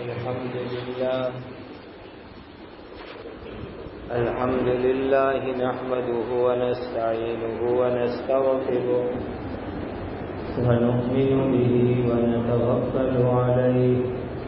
الحمد لله نحمده ونستعينه ونستغفره ونؤمن به ونتوكل عليه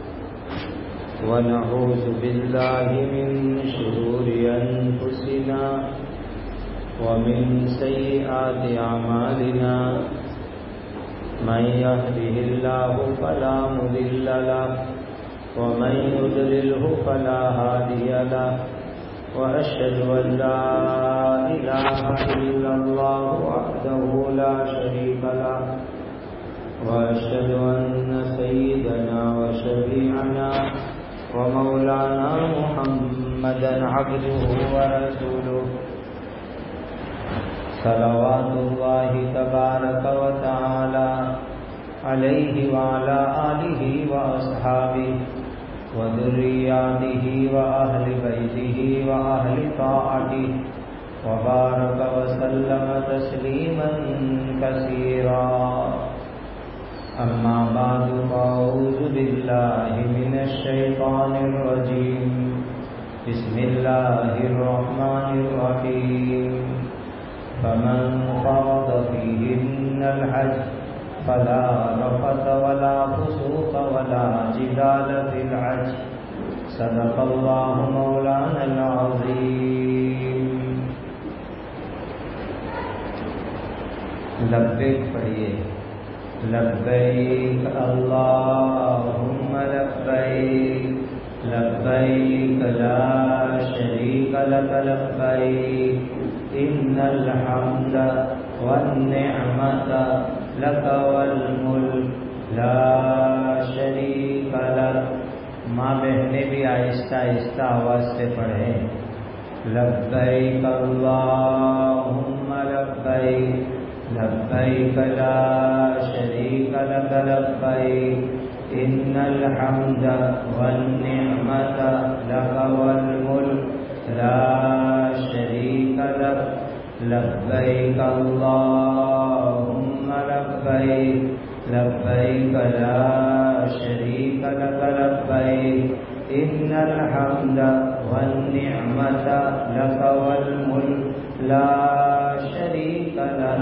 ونعوذ بالله من شرور أنفسنا ومن سيئات أعمالنا من يهده الله فلا مضل له ومن يضلله فلا هادي له وأشهد أن لا إله إلا الله وحده لا شريك له وأشهد أن سيدنا وشفيعنا ومولانا محمدا عبده ورسوله صلوات الله تبارك وتعالى عليه وعلى آله وأصحابه وذرياته وأهل بيته وأهل طاعته وبارك وسلم تسليما كثيرا أما بعد فأعوذ بالله من الشيطان الرجيم بسم الله الرحمن الرحيم فمن فرض فيهن الحج فلا رفث ولا فسوق ولا جدال في الحج صدق الله مولانا العظيم. لبیک پڑھیے. لبیک اللہم لبیک لبیک لا شریک لک لبیک ان الحمد والنعمت لک والملک لا شریک لک. ماں بہنیں بھی آہستہ آہستہ آواز سے پڑھیں. لبیک اللہم لبیک لبیک لا شریک لک لبیک ان الحمد والنعمت لک والملک لا شریک لک. لبیک اللہم لبیک لبیک لا شریک لک لبیک ان الحمد والنعمت لک والملک لا شریک لک.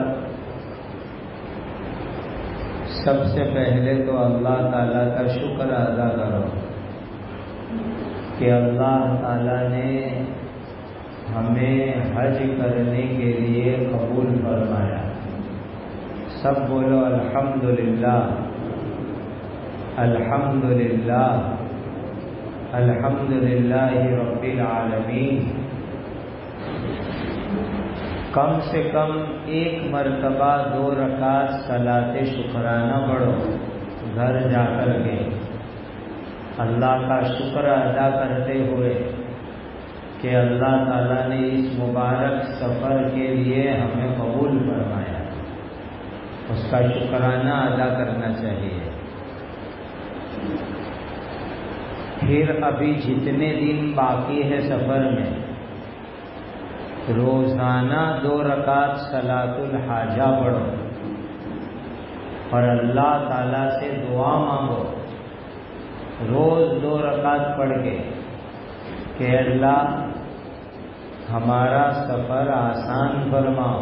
سب سے پہلے تو اللہ تعالیٰ کا شکر ادا کرو کہ اللہ تعالیٰ نے ہمیں حج کرنے کے لیے قبول فرمایا. سب بولو الحمدللہ الحمدللہ الحمدللہ رب العالمین. کم سے کم ایک مرتبہ 2 رکعت صلاۃ شکرانہ پڑھو گھر جا کر کے اللہ کا شکر ادا کرتے ہوئے کہ اللہ تعالیٰ نے اس مبارک سفر کے لیے ہمیں قبول فرمایا. اس کا شکرانہ ادا کرنا چاہیے. پھر ابھی جتنے دن باقی ہے سفر میں روزانہ 2 رکعت صلاۃ الحاجہ پڑھو اور اللہ تعالیٰ سے دعا مانگو روز 2 رکعت پڑھ کے کہ اللہ ہمارا سفر آسان فرماؤ.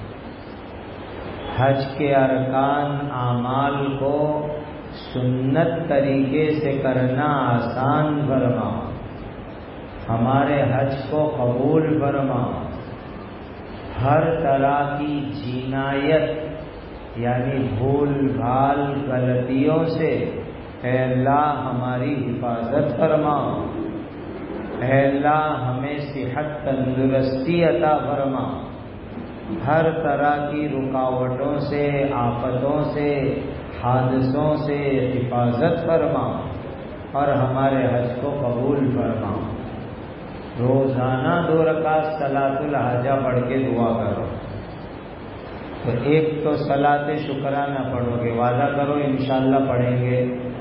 حج کے ارکان اعمال کو سنت طریقے سے کرنا آسان فرماؤ. ہمارے حج کو قبول فرماؤ. ہر طرح کی جنایت یعنی بھول بھال غلطیوں سے اے اللہ ہماری حفاظت فرماؤ. اے اللہ ہمیں صحت تندرستی عطا فرما. ہر طرح کی رکاوٹوں سے آفتوں سے حادثوں سے حفاظت فرما اور ہمارے حج کو قبول فرما. روزانہ 2 رکعت صلاۃ الحاجہ پڑھ کے دعا کرو. تو ایک تو صلاۃ شکرانہ پڑھو گے, وعدہ کرو انشاءاللہ پڑھیں گے.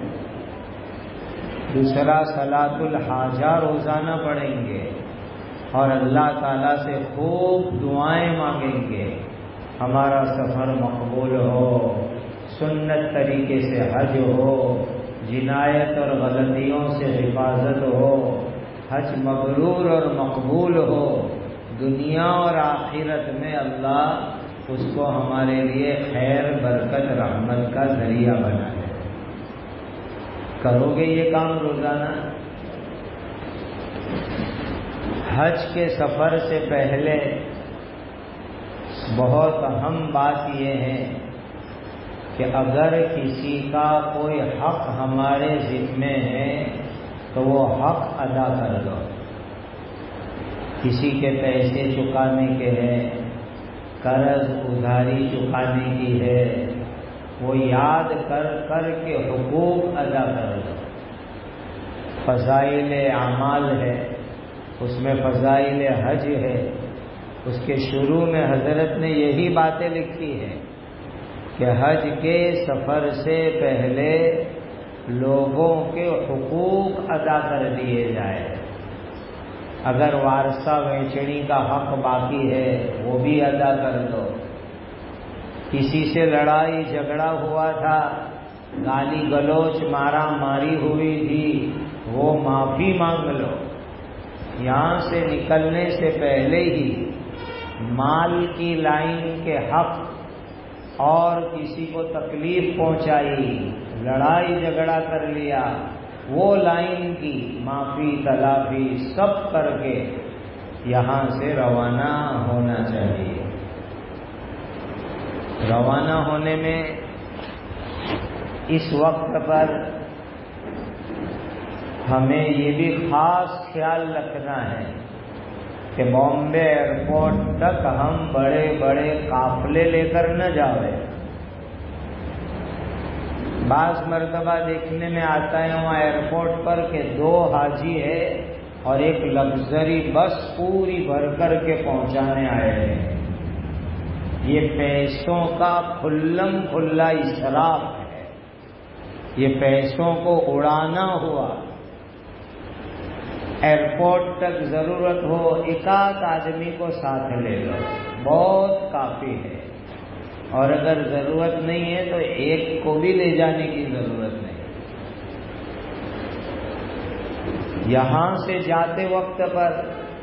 دوسرا صلاۃ الحاجہ روزانہ پڑھیں گے اور اللہ تعالیٰ سے خوب دعائیں مانگیں گے ہمارا سفر مقبول ہو, سنت طریقے سے حج ہو, جنایت اور غلطیوں سے حفاظت ہو، حج مبرور اور مقبول ہو، دنیا اور آخرت میں اللہ اس کو ہمارے لیے خیر، برکت، رحمت کا ذریعہ بنا دے۔ کرو گے یہ کام روزانہ؟ حج کے سفر سے پہلے بہت اہم بات یہ ہے کہ اگر کسی کا کوئی حق ہمارے ذمے ہے تو وہ حق ادا کر دو۔ کسی کے پیسے چکانے کے ہیں، قرض ادھاری چکانے کی ہے، وہ یاد کر کر کے حقوق ادا کر دو۔ فضائل اعمال ہے، اس میں فضائل حج ہے، اس کے شروع میں حضرت نے یہی باتیں لکھی ہیں کہ حج کے سفر سے پہلے لوگوں کے حقوق ادا کر دیے جائے۔ اگر وارثہ ویچنی کا حق باقی ہے وہ بھی ادا کر دو۔ کسی سے لڑائی جھگڑا ہوا تھا، گالی گلوچ مارا ماری ہوئی تھی، وہ معافی مانگ لو۔ یہاں سے نکلنے سے پہلے ہی مال کی لائن کے حق اور کسی کو تکلیف پہنچائی، لڑائی جھگڑا کر لیا، وہ لائن کی معافی تلافی سب کر کے یہاں سے روانہ ہونا چاہیے۔ روانہ ہونے میں اس وقت پر ہمیں یہ بھی خاص خیال رکھنا ہے کہ بامبے ایئرپورٹ تک ہم بڑے بڑے قافلے لے کر نہ جاوے۔ بعض مرتبہ دیکھنے میں آتا ہے وہاں ایئرپورٹ پر کہ 2 حاجی ہے اور ایک لگژری بس پوری بھر کر کے پہنچانے آئے ہیں۔ یہ پیسوں کا کھلم کھلا اسراف ہے، یہ پیسوں کو اڑانا ہوا۔ ایئرپورٹ تک ضرورت ہو 1 آدمی کو ساتھ لے لو، بہت کافی ہے، اور اگر ضرورت نہیں ہے تو 1 کو بھی لے جانے کی ضرورت نہیں۔ یہاں سے جاتے وقت پر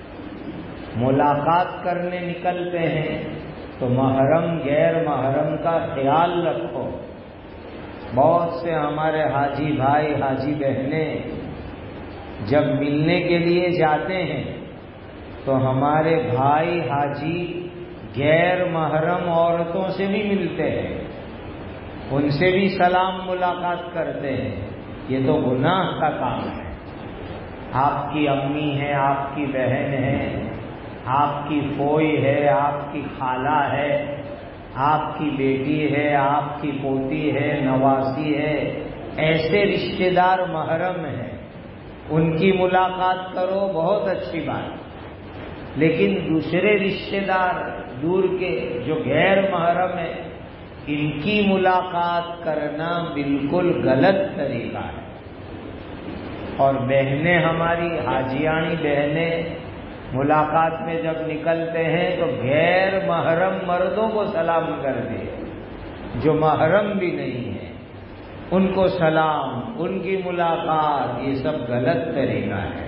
ملاقات کرنے نکلتے ہیں تو محرم غیر محرم کا خیال رکھو۔ بہت سے ہمارے حاجی بھائی حاجی بہنیں جب ملنے کے لیے جاتے ہیں تو ہمارے بھائی حاجی غیر محرم عورتوں سے بھی ملتے ہیں، ان سے بھی سلام ملاقات کرتے ہیں۔ یہ تو گناہ کا کام ہے۔ آپ کی امی ہے، آپ کی بہن ہے، آپ کی پھوئی ہے، آپ کی خالہ ہے، آپ کی بیٹی ہے، آپ کی پوتی ہے، نواسی ہے، ایسے رشتہ دار محرم ہیں، ان کی ملاقات کرو، بہت اچھی بات۔ لیکن دوسرے رشتہ دار دور کے جو غیر محرم ہیں، ان کی ملاقات کرنا بالکل غلط طریقہ ہے۔ اور بہنیں ہماری حاجیانی بہنیں ملاقات میں جب نکلتے ہیں تو غیر محرم مردوں کو سلام کر دے، جو محرم بھی نہیں ہے ان کو سلام، ان کی ملاقات، یہ سب غلط طریقہ ہے۔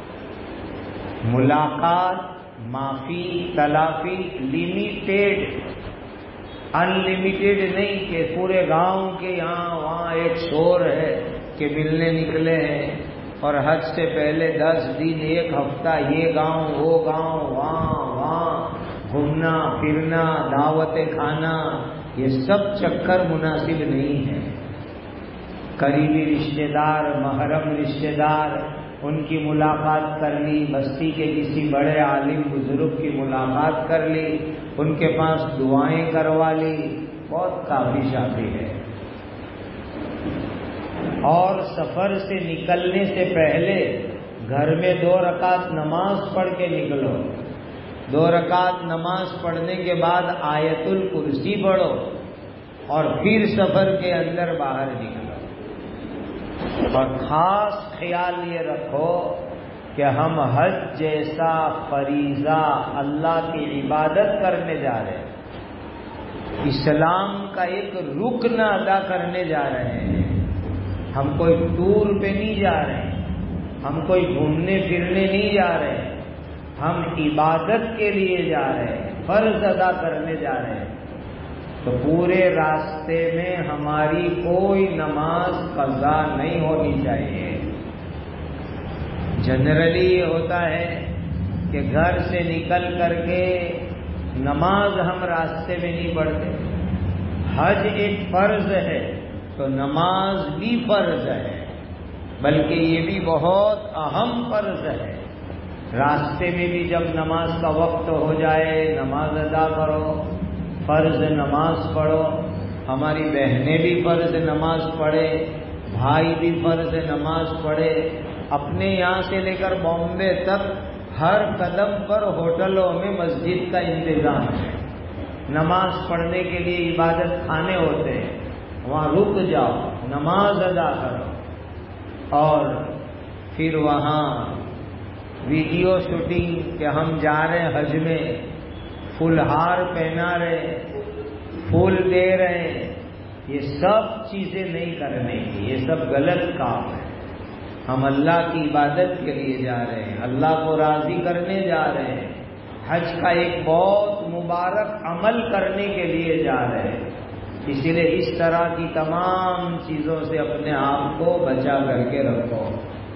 ملاقات، معافی تلافی لمیٹیڈ، ان لمیٹیڈ نہیں کہ پورے گاؤں کے یہاں وہاں ایک شور ہے کہ ملنے نکلے ہیں اور حج سے پہلے 10 دن 1 ہفتہ یہ گاؤں وہ گاؤں، وہاں گھومنا پھرنا، دعوتیں کھانا، یہ سب چکر مناسب نہیں ہے۔ قریبی رشتہ دار، محرم رشتہ دار، ان کی ملاقات کر لی، بستی کے کسی بڑے عالم بزرگ کی ملاقات کر لی، ان کے پاس دعائیں کروا لی، بہت کافی شافی ہے۔ اور سفر سے نکلنے سے پہلے گھر میں 2 رکعت نماز پڑھ کے نکلو۔ 2 رکعت نماز پڑھنے کے بعد آیت الکرسی پڑھو اور پھر سفر کے اندر باہر نکلو۔ اور خاص خیال یہ رکھو کہ ہم حج جیسا فریضہ اللہ کی عبادت کرنے جا رہے ہیں، اسلام کا ایک رکن ادا کرنے جا رہے ہیں۔ ہم کوئی ٹور پہ نہیں جا رہے، ہم کوئی گھومنے پھرنے نہیں جا رہے، ہم عبادت کے لیے جا رہے ہیں، فرض ادا کرنے جا رہے ہیں، تو پورے راستے میں ہماری کوئی نماز قضا نہیں ہونی چاہیے۔ جنرلی یہ ہوتا ہے کہ گھر سے نکل کر کے نماز ہم راستے میں نہیں پڑھتے۔ حج ایک فرض ہے تو نماز بھی فرض ہے، بلکہ یہ بھی بہت اہم فرض ہے۔ راستے میں بھی جب نماز کا وقت ہو جائے نماز ادا کرو، فرض نماز پڑھو۔ ہماری بہنیں بھی فرض نماز پڑھے، بھائی بھی فرض نماز پڑھے۔ اپنے یہاں سے لے کر بامبے تک ہر قدم پر ہوٹلوں میں مسجد کا انتظام ہے، نماز پڑھنے کے لیے عبادت خانے ہوتے ہیں، وہاں رک جاؤ، نماز ادا کرو، اور پھر وہاں ویڈیو شوٹنگ کہ ہم جا رہے ہیں حج میں، پھولہار پہنا رہے، پھول دے رہے، یہ سب چیزیں نہیں کرنے کی، یہ سب غلط کام ہے۔ ہم اللہ کی عبادت کے لیے جا رہے ہیں، اللہ کو راضی کرنے جا رہے ہیں، حج کا ایک بہت مبارک عمل کرنے کے لیے جا رہے ہیں، اسی لیے اس طرح کی تمام چیزوں سے اپنے آپ کو بچا کر کے رکھو۔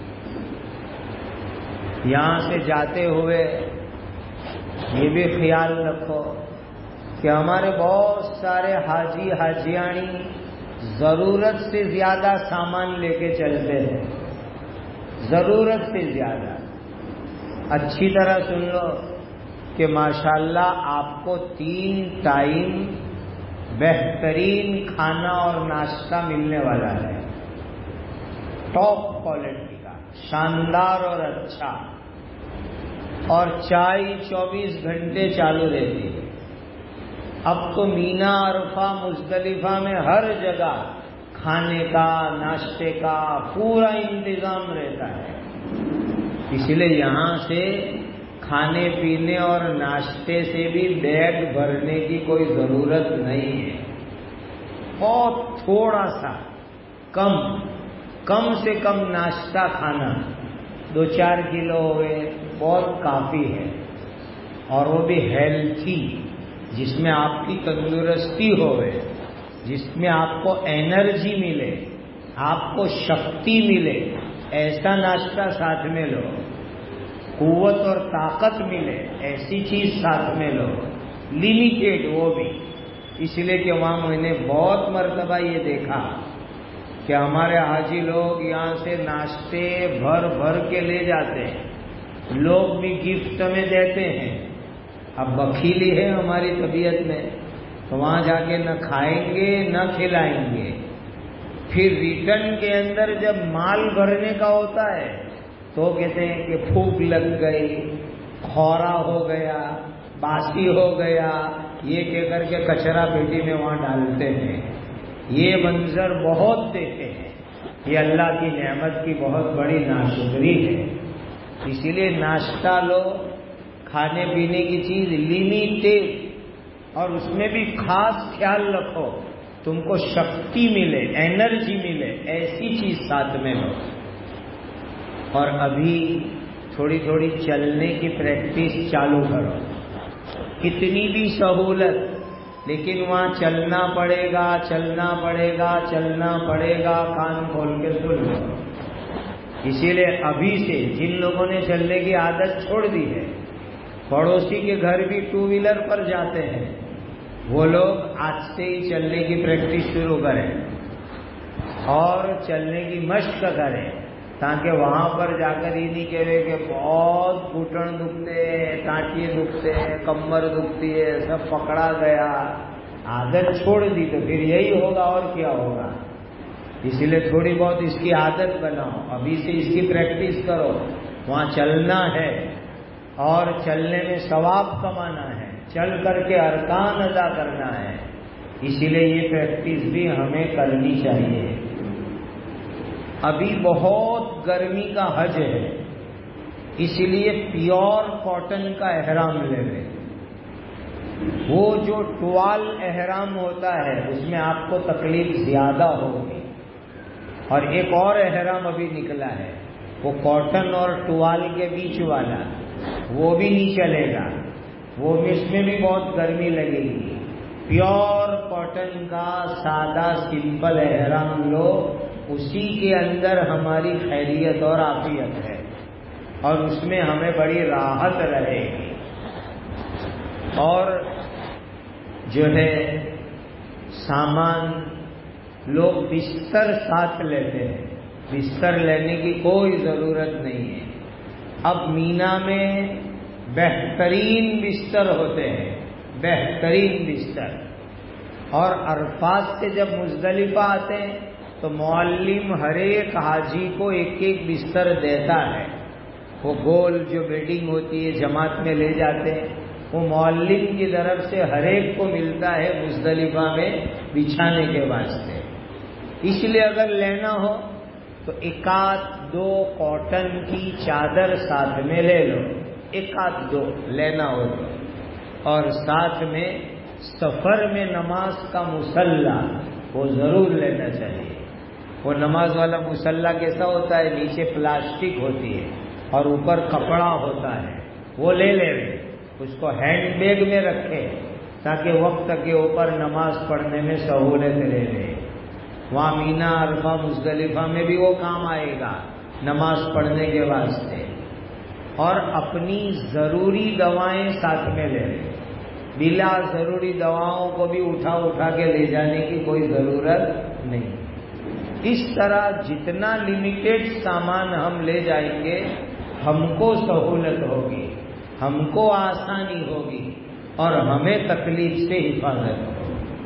یہاں سے جاتے ہوئے یہ بھی خیال رکھو کہ ہمارے بہت سارے حاجی حاجیانی ضرورت سے زیادہ سامان لے کے چلتے ہیں، ضرورت سے زیادہ۔ اچھی طرح سن لو کہ ماشاءاللہ آپ کو 3 ٹائم بہترین کھانا اور ناشتہ ملنے والا ہے، ٹاپ کوالٹی کا، شاندار اور اچھا، اور چائے 24 گھنٹے چالو رہتی ہے۔ اب تو مینا عرفہ مزدلفہ میں ہر جگہ کھانے کا ناشتے کا پورا انتظام رہتا ہے، اس لیے یہاں سے کھانے پینے اور ناشتے سے بھی بیگ بھرنے کی کوئی ضرورت نہیں ہے۔ بہت تھوڑا سا کم سے کم ناشتہ کھانا 2-4 کلو ہوئے بہت کافی ہے، اور وہ بھی ہیلتھی، جس میں آپ کی تندرستی ہوئے، جس میں آپ کو انرجی ملے، آپ کو شکتی ملے، ایسا ناشتہ ساتھ میں لو، قوت اور طاقت ملے ایسی چیز ساتھ میں لو، لمیٹیڈ وہ بھی۔ اس لیے کہ وہاں میں نے بہت مرتبہ یہ دیکھا کہ ہمارے حاجی لوگ یہاں سے ناشتے بھر کے لے جاتے ہیں، لوگ بھی گفٹ میں دیتے ہیں۔ اب بخیلی ہے ہماری طبیعت میں، تو وہاں جا کے نہ کھائیں گے نہ کھلائیں گے، پھر ریٹرن کے اندر جب مال بھرنے کا ہوتا ہے تو کہتے ہیں کہ پھوک لگ گئی، کھورا ہو گیا، باسی ہو گیا، یہ کہہ کر کے کچرا پیٹی میں وہاں ڈالتے ہیں۔ یہ منظر بہت دیکھے ہیں، یہ اللہ کی نعمت کی بہت بڑی ناشکری ہے۔ اسی لیے ناشتہ لو، کھانے پینے کی چیز لمیٹیڈ، اور اس میں بھی خاص خیال رکھو تم کو شکتی ملے، انرجی ملے، ایسی چیز ساتھ میں لو۔ اور ابھی تھوڑی تھوڑی چلنے کی پریکٹس چالو کرو، کتنی بھی سہولت، لیکن وہاں چلنا پڑے گا، چلنا پڑے گا، چلنا پڑے گا، کان کھول کے سن لو۔ اسی لیے ابھی سے جن لوگوں نے چلنے کی عادت چھوڑ دی ہے، پڑوسی کے گھر بھی 2 ویلر پر جاتے ہیں، وہ لوگ آج سے ہی چلنے کی پریکٹس شروع کریں اور چلنے کی مشق کریں، تاکہ وہاں پر جا کر یہ نہیں کہے کہ بہت گھٹن دکھتے ہیں، ٹانٹیے دکھتے ہیں، کمر دکھتی ہے، سب پکڑا گیا۔ عادت چھوڑ دی تو پھر یہی ہوگا اور کیا ہوگا۔ اسی لیے تھوڑی بہت اس کی عادت بناؤ، ابھی سے اس کی پریکٹس کرو۔ وہاں چلنا ہے اور چلنے میں ثواب کمانا ہے، چل کر کے ارکان ادا کرنا ہے، اسی لیے یہ پریکٹس بھی ہمیں کرنی چاہیے۔ ابھی بہت گرمی کا حج ہے، اسی لیے پیور کاٹن کا احرام لے لیں۔ وہ جو ٹوال احرام ہوتا ہے اس میں آپ کو تکلیف زیادہ ہوگی، اور ایک اور احرام ابھی نکلا ہے، وہ کاٹن اور ٹوال کے بیچ والا، وہ بھی نہیں چلے گا، وہ اس میں بھی بہت گرمی لگے گی۔ پیور کاٹن کا سادہ سمپل احرام لو، اسی کے اندر ہماری خیریت اور عافیت ہے، اور اس میں ہمیں بڑی راحت رہے گی۔ اور جو ہے سامان، لوگ بستر ساتھ لیتے ہیں، بستر لینے کی کوئی ضرورت نہیں ہے۔ اب مینا میں بہترین بستر ہوتے ہیں، بہترین بستر، اور عرفات سے جب مزدلفہ آتے ہیں تو معلم ہر ایک حاجی کو ایک ایک بستر دیتا ہے، وہ گول جو بیڈنگ ہوتی ہے جماعت میں لے جاتے ہیں، وہ معلم کی طرف سے ہر ایک کو ملتا ہے مزدلفہ میں بچھانے کے واسطے۔ اس لیے اگر لینا ہو تو ایک آدھ دو کاٹن کی چادر ساتھ میں لے لو، ایک آدھ دو لینا ہو تو، اور ساتھ میں سفر میں نماز کا مصلی وہ ضرور لینا چاہیے۔ وہ نماز والا مصلی کیسا ہوتا ہے؟ نیچے پلاسٹک ہوتی ہے اور اوپر کپڑا ہوتا ہے، وہ لے لے، اس کو ہینڈ بیگ میں رکھے تاکہ وقت کے اوپر نماز پڑھنے میں سہولت لے لے۔ وہاں مینا، عرفہ، مزدلفہ میں بھی وہ کام آئے گا نماز پڑھنے کے واسطے۔ اور اپنی ضروری دوائیں ساتھ میں لے لیں، بلا ضروری دواؤں کو بھی اٹھا کے لے جانے کی کوئی ضرورت نہیں۔ اس طرح جتنا لمیٹڈ سامان ہم لے جائیں گے، ہم کو سہولت ہوگی، ہم کو آسانی ہوگی، اور ہمیں تکلیف سے حفاظت ہوگی۔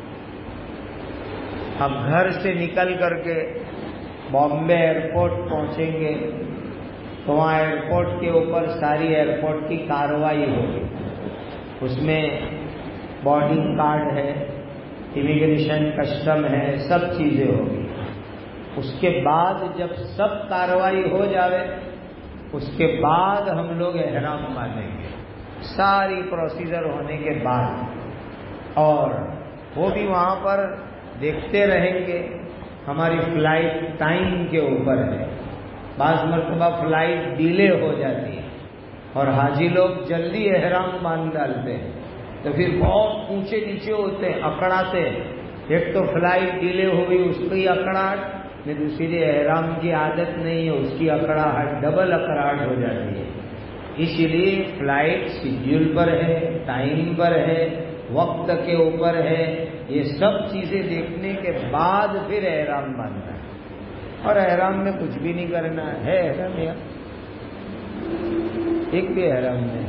اب گھر سے نکل کر کے بامبے ایئرپورٹ پہنچیں گے تو وہاں ایئرپورٹ کے اوپر ساری ایئرپورٹ کی کارروائی ہوگی، اس میں بورڈنگ کارڈ ہے، امیگریشن، کسٹم ہے، سب چیزیں ہوگی۔ اس کے بعد جب سب کارروائی ہو جاوے، اس کے بعد ہم لوگ احرام باندھیں گے، ساری پروسیجر ہونے کے بعد۔ اور وہ بھی وہاں پر دیکھتے رہیں گے، ہماری فلائٹ ٹائم کے اوپر ہے، بعض مرتبہ فلائٹ ڈیلے ہو جاتی ہے اور حاجی لوگ جلدی احرام باندھ ڈالتے ہیں تو پھر بہت اونچے نیچے ہوتے ہیں، اکڑاتے ہیں۔ ایک تو فلائٹ ڈیلے ہو گئی، اس کی اکڑاہٹ، میں دوسری احرام کی عادت نہیں ہے، اس کی اکڑاہٹ، ڈبل اکڑاہٹ ہو جاتی ہے۔ اس لیے فلائٹ شیڈیول پر ہے، ٹائم پر ہے، وقت کے اوپر ہے، یہ سب چیزیں دیکھنے کے بعد پھر احرام باندھنا ہے۔ اور احرام میں کچھ بھی نہیں کرنا ہے، احرام یا ایک بھی احرام نہیں۔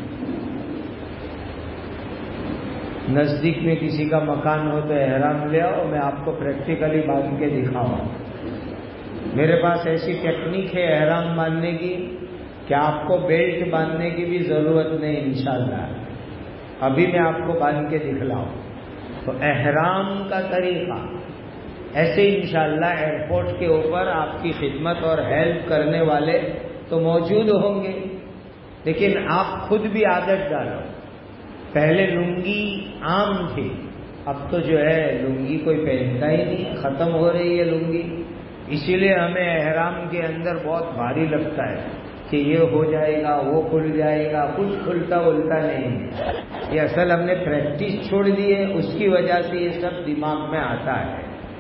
نزدیک میں کسی کا مکان ہو تو احرام لے آؤ، میں آپ کو پریکٹیکلی باندھ کے دکھاؤں۔ میرے پاس ایسی ٹیکنیک ہے احرام باندھنے کی کہ آپ کو بیلٹ باندھنے کی بھی ضرورت نہیں انشاءاللہ، ابھی میں آپ کو باندھ کے دکھلاؤں۔ تو احرام کا طریقہ ایسے انشاءاللہ ایئرپورٹ کے اوپر آپ کی خدمت اور ہیلپ کرنے والے تو موجود ہوں گے، لیکن آپ خود بھی عادت ڈالو۔ پہلے لنگی عام تھی، اب تو جو ہے لنگی کوئی پہنتا ہی نہیں، ختم ہو رہی ہے لنگی، اسی لیے ہمیں احرام کے اندر بہت بھاری لگتا ہے کہ یہ ہو جائے گا، وہ کھل جائے گا، کچھ کھلتا ولتا نہیں ہے۔ یہ اصل ہم نے پریکٹس چھوڑ دی ہے، اس کی وجہ سے یہ سب دماغ میں آتا ہے۔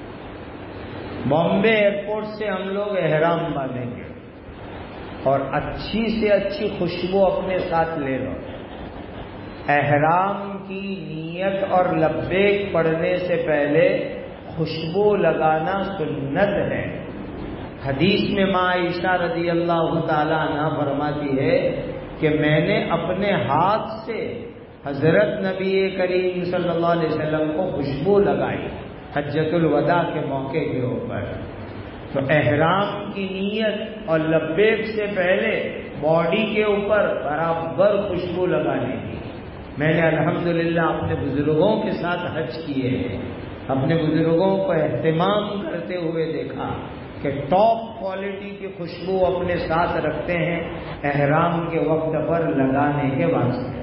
بامبے ایئرپورٹ سے ہم لوگ احرام باندھیں گے، اور اچھی سے اچھی خوشبو اپنے ساتھ لے لو۔ احرام کی نیت اور لبیک پڑھنے سے پہلے خوشبو لگانا سنت ہے۔ حدیث میں ماں عائشہ رضی اللہ تعالی عنہ فرماتی ہے کہ میں نے اپنے ہاتھ سے حضرت نبی کریم صلی اللہ علیہ وسلم کو خوشبو لگائی حجۃ الوداع کے موقع کے اوپر۔ تو احرام کی نیت اور لبیک سے پہلے باڈی کے اوپر برابر خوشبو لگانے کی۔ میں نے الحمدللہ اپنے بزرگوں کے ساتھ حج کیے ہیں، اپنے بزرگوں کو اہتمام کرتے ہوئے دیکھا کہ ٹاپ کوالٹی کی خوشبو اپنے ساتھ رکھتے ہیں احرام کے وقت پر لگانے کے واسطے۔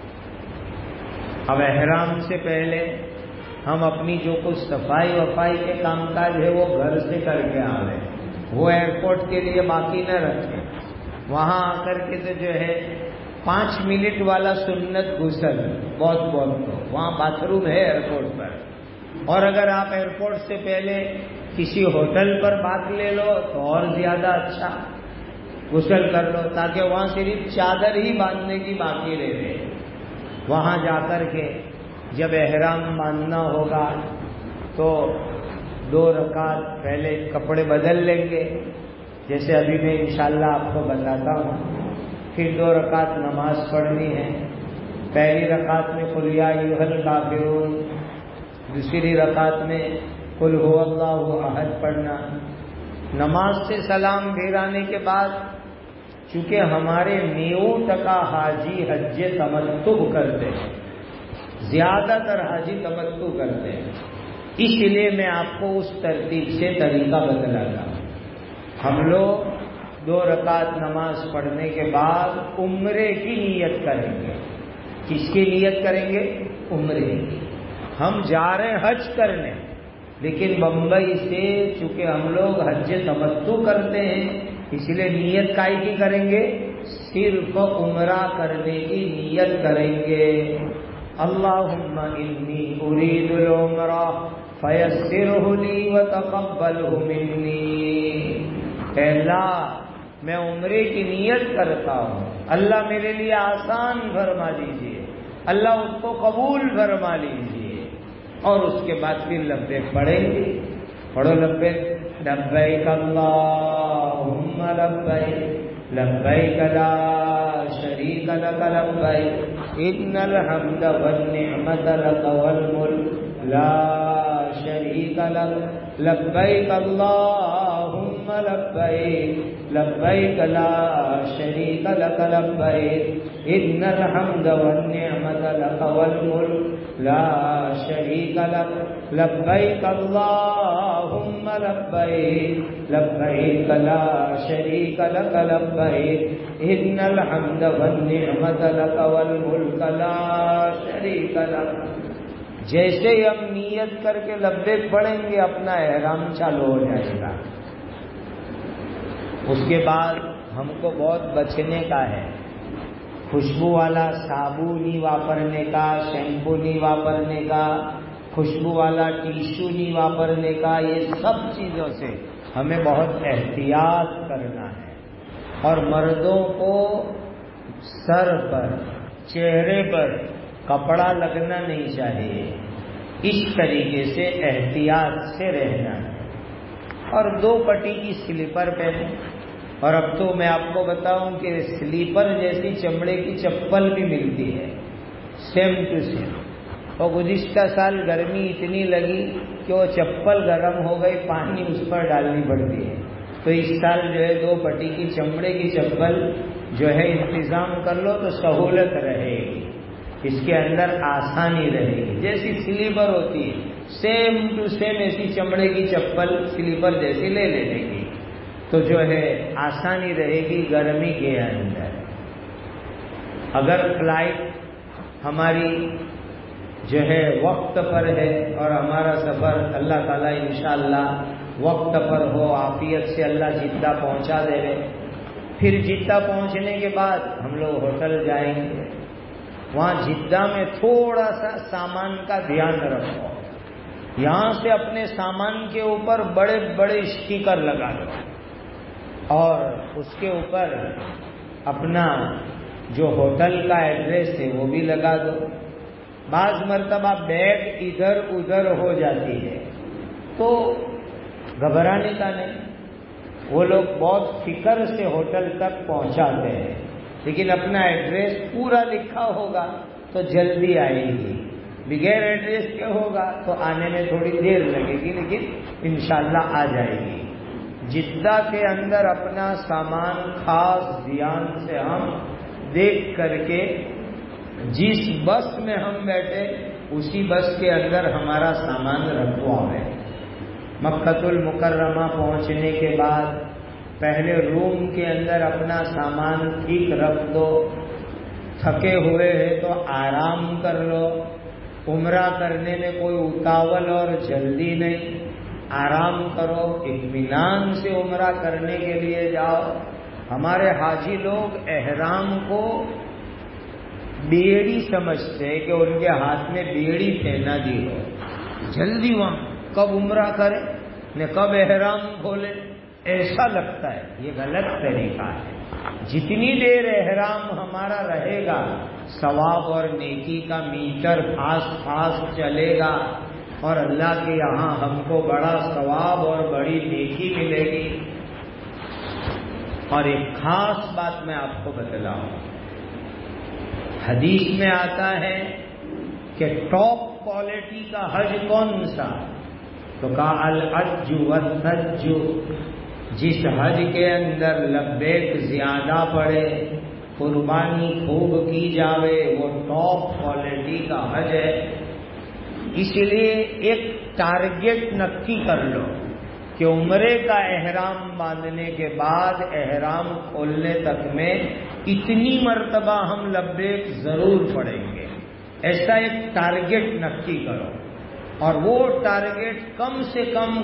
اب احرام سے پہلے ہم اپنی جو کچھ صفائی وفائی کے کام کاج ہے وہ گھر سے کر کے آ رہے ہیں۔ وہ ایئرپورٹ کے لیے باقی نہ رکھیں. وہاں آ کر کے تو جو ہے 5 منٹ والا سنت غسل بہت بہت تو وہاں باتھ روم ہے ایئرپورٹ پر. اور اگر آپ ایئرپورٹ سے پہلے کسی ہوٹل پر بات لے لو تو اور زیادہ اچھا، غسل کر لو، تاکہ وہاں صرف چادر ہی باندھنے کی باقی رہے. وہاں جا کر کے جب احرام باندھنا ہوگا تو 2 رکعت پہلے کپڑے بدل لیں گے، جیسے ابھی میں انشاءاللہ آپ کو بتاتا ہوں. پھر 2 رکعت نماز پڑھنی ہے. پہلی رکعت میں قل یا ایھا الکافرون، دوسری رکعت میں قل ھو اللہ احد پڑھنا. نماز سے سلام پھیرانے کے بعد چونکہ ہمارے 90% حاجی حج تمتع کرتے ہیں، زیادہ تر حاجی تمتع کرتے ہیں، اس لیے میں آپ کو اس ترتیب سے طریقہ بتلاتا ہوں. ہم لوگ 2 رکعت نماز پڑھنے کے بعد عمرے کی نیت کریں گے. کس کی نیت کریں گے؟ عمرے کی. ہم جا رہے ہیں حج کرنے، لیکن بمبئی سے چونکہ ہم لوگ حج تمتع کرتے ہیں اس لیے نیت کائی کی کریں گے؟ صرف عمرہ کرنے کی نیت کریں گے. اللہم انی ارید العمرہ فیسرہ لی وتقبلہ منی. اے اللہ میں عمرے کی نیت کرتا ہوں، اللہ میرے لیے آسان فرما دیجیے، اللہ اس کو قبول فرما لیجیے. اور اس کے بعد پھر لبیک پڑھیں گے. پڑھو لبیک. لبیک اللہم لبیک لبیک لا شریک لک لبیک ان الحمد والنعمت لک والملک لا شریک لک لبیک اللہم لبیک لبیک لا شریک لک لبیک ان الحمد والنعمت لک والملک لا شریک لک لبیک اللہم لبیک لبیک لا شریک لک لبیک ان الحمد والنعمت لک والملک لا شریک لک. جیسے ہی ہم نیت کر کے لبیک پڑھیں گے اپنا احرام چالو ہو جائے گا. اس کے بعد ہم کو بہت بچنے کا ہے. خوشبو والا صابن نہیں واپرنے کا، شیمپو نہیں واپرنے کا، خوشبو والا ٹیشو نہیں واپرنے کا. یہ سب چیزوں سے ہمیں بہت احتیاط کرنا ہے. اور مردوں کو سر پر، چہرے پر کپڑا لگنا نہیں چاہیے. اس طریقے سے احتیاط سے رہنا ہے. اور 2 پٹی کی سلیپر پہنے. اور اب تو میں آپ کو بتاؤں کہ سلیپر جیسی چمڑے کی چپل بھی ملتی ہے، سیم ٹو سیم. اور گزشتہ سال گرمی اتنی لگی کہ وہ چپل گرم ہو گئی، پانی اس پر ڈالنی پڑتی ہے. تو اس سال جو ہے 2 پٹی کی چمڑے کی چپل جو ہے انتظام کر لو تو سہولت رہے گی، اس کے اندر آسانی رہے گی. جیسی سلیپر ہوتی ہے سیم ٹو سیم ایسی چمڑے کی چپل سلیپر جیسی لے لینے کی، تو جو ہے آسانی رہے گی گرمی کے اندر. اگر فلائٹ ہماری جو ہے وقت پر ہے اور ہمارا سفر اللہ تعالیٰ انشاءاللہ وقت پر ہو، عافیت سے اللہ جدہ پہنچا دے رہے، پھر جدہ پہنچنے کے بعد ہم لوگ ہوٹل جائیں گے. وہاں جدہ میں تھوڑا سا سامان کا دھیان رکھو. یہاں سے اپنے سامان کے اوپر بڑے بڑے اسٹیکر لگا دو اور اس کے اوپر اپنا جو ہوٹل کا ایڈریس ہے وہ بھی لگا دو. بعض مرتبہ بیگ ادھر ادھر ہو جاتی ہے تو گھبرانے کا نہیں. وہ لوگ بہت فکر سے ہوٹل تک پہنچاتے ہیں، لیکن اپنا ایڈریس پورا لکھا ہوگا تو جلدی آئے گی. بغیر ایڈریس کے ہوگا تو آنے میں تھوڑی دیر لگے گی، لیکن انشاءاللہ آ جائے گی. جدہ کے اندر اپنا سامان خاص دھیان سے ہم دیکھ کر کے جس بس میں ہم بیٹھے اسی بس کے اندر ہمارا سامان رکھواؤں. مکۃ المکرمہ پہنچنے کے بعد پہلے روم کے اندر اپنا سامان ٹھیک رکھ دو. تھکے ہوئے ہیں تو آرام کر لو. عمرہ کرنے میں کوئی اتاول اور جلدی نہیں. آرام کرو، اطمینان سے عمرہ کرنے کے لیے جاؤ۔ ہمارے حاجی لوگ احرام کو بیڑی سمجھتے کہ ان کے ہاتھ میں بیڑی پہنا دی ہو، جلدی وہاں کب عمرہ کرے نہ کب احرام کھولے، ایسا لگتا ہے۔ یہ غلط طریقہ ہے۔ جتنی دیر احرام ہمارا رہے گا ثواب اور نیکی کا میٹر فاسٹ فاسٹ چلے گا، اور اللہ کے یہاں ہم کو بڑا ثواب اور بڑی نیکی ملے گی۔ اور ایک خاص بات میں آپ کو بتلاؤں، حدیث میں آتا ہے کہ ٹاپ کوالٹی کا حج کون سا؟ تو کہا الحج والحج، جس حج کے اندر لبیک زیادہ پڑے، قربانی خوب کی جاوے، وہ ٹاپ کوالٹی کا حج ہے۔ اس لیے ایک ٹارگٹ نکی کر لو کہ عمرے کا احرام باندھنے کے بعد احرام کھولنے تک میں اتنی مرتبہ ہم لبیک ضرور پڑھیں گے، ایسا ایک ٹارگٹ نکی کرو، اور وہ ٹارگٹ کم سے کم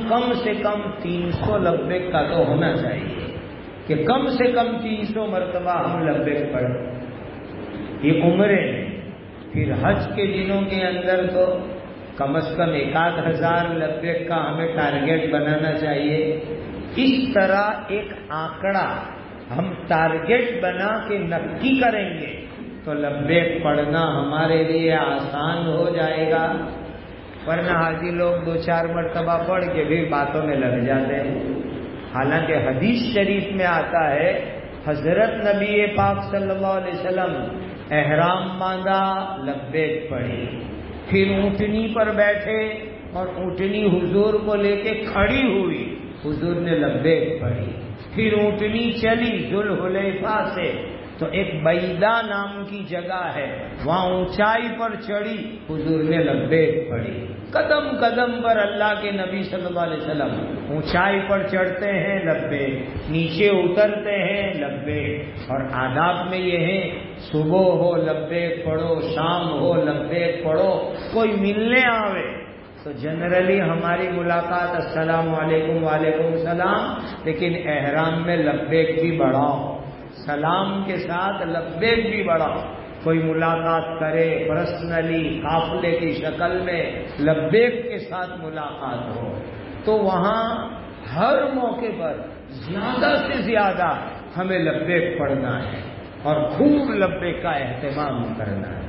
300 لبیک کا تو ہونا چاہیے کہ کم سے کم 300 مرتبہ ہم لبیک پڑھیں۔ یہ عمرے میں، پھر حج کے دنوں کے اندر تو کم از کم 1000 لبیک کا ہمیں ٹارگٹ بنانا چاہیے۔ اس طرح ایک آنکڑا ہم ٹارگٹ بنا کے نکی کریں گے تو لبیک پڑھنا ہمارے لیے آسان ہو جائے گا، ورنہ حاجی لوگ 2-4 مرتبہ پڑھ کے بھی باتوں میں لگ جاتے ہیں۔ حالانکہ حدیث شریف میں آتا ہے حضرت نبی پاک صلی اللہ علیہ وسلم احرام باندھا، لبیک پڑھی، پھر اونٹنی پر بیٹھے اور اونٹنی حضور کو لے کے کھڑی ہوئی، حضور نے لبیک پڑھی، پھر اونٹنی چلی ذوالحلیفہ سے تو ایک بیدا نام کی جگہ ہے، وہاں اونچائی پر چڑھی، حضور نے لبیک پڑھی۔ قدم قدم پر اللہ کے نبی صلی اللہ علیہ وسلم اونچائی پر چڑھتے ہیں لبیک، نیچے اترتے ہیں لبیک، اور آداب میں یہ ہے صبح ہو لبیک پڑھو، شام ہو لبیک پڑھو۔ کوئی ملنے آوے تو جنرلی ہماری ملاقات السلام علیکم وعلیکم السلام، لیکن احرام میں لبیک بھی بڑھاؤ، سلام کے ساتھ لبیک بھی بڑھاؤ۔ کوئی ملاقات کرے پرسنلی قافلے کی شکل میں، لبیک کے ساتھ ملاقات ہو، تو وہاں ہر موقع پر زیادہ سے زیادہ ہمیں لبیک پڑھنا ہے اور خوب لبیک کا اہتمام کرنا ہے۔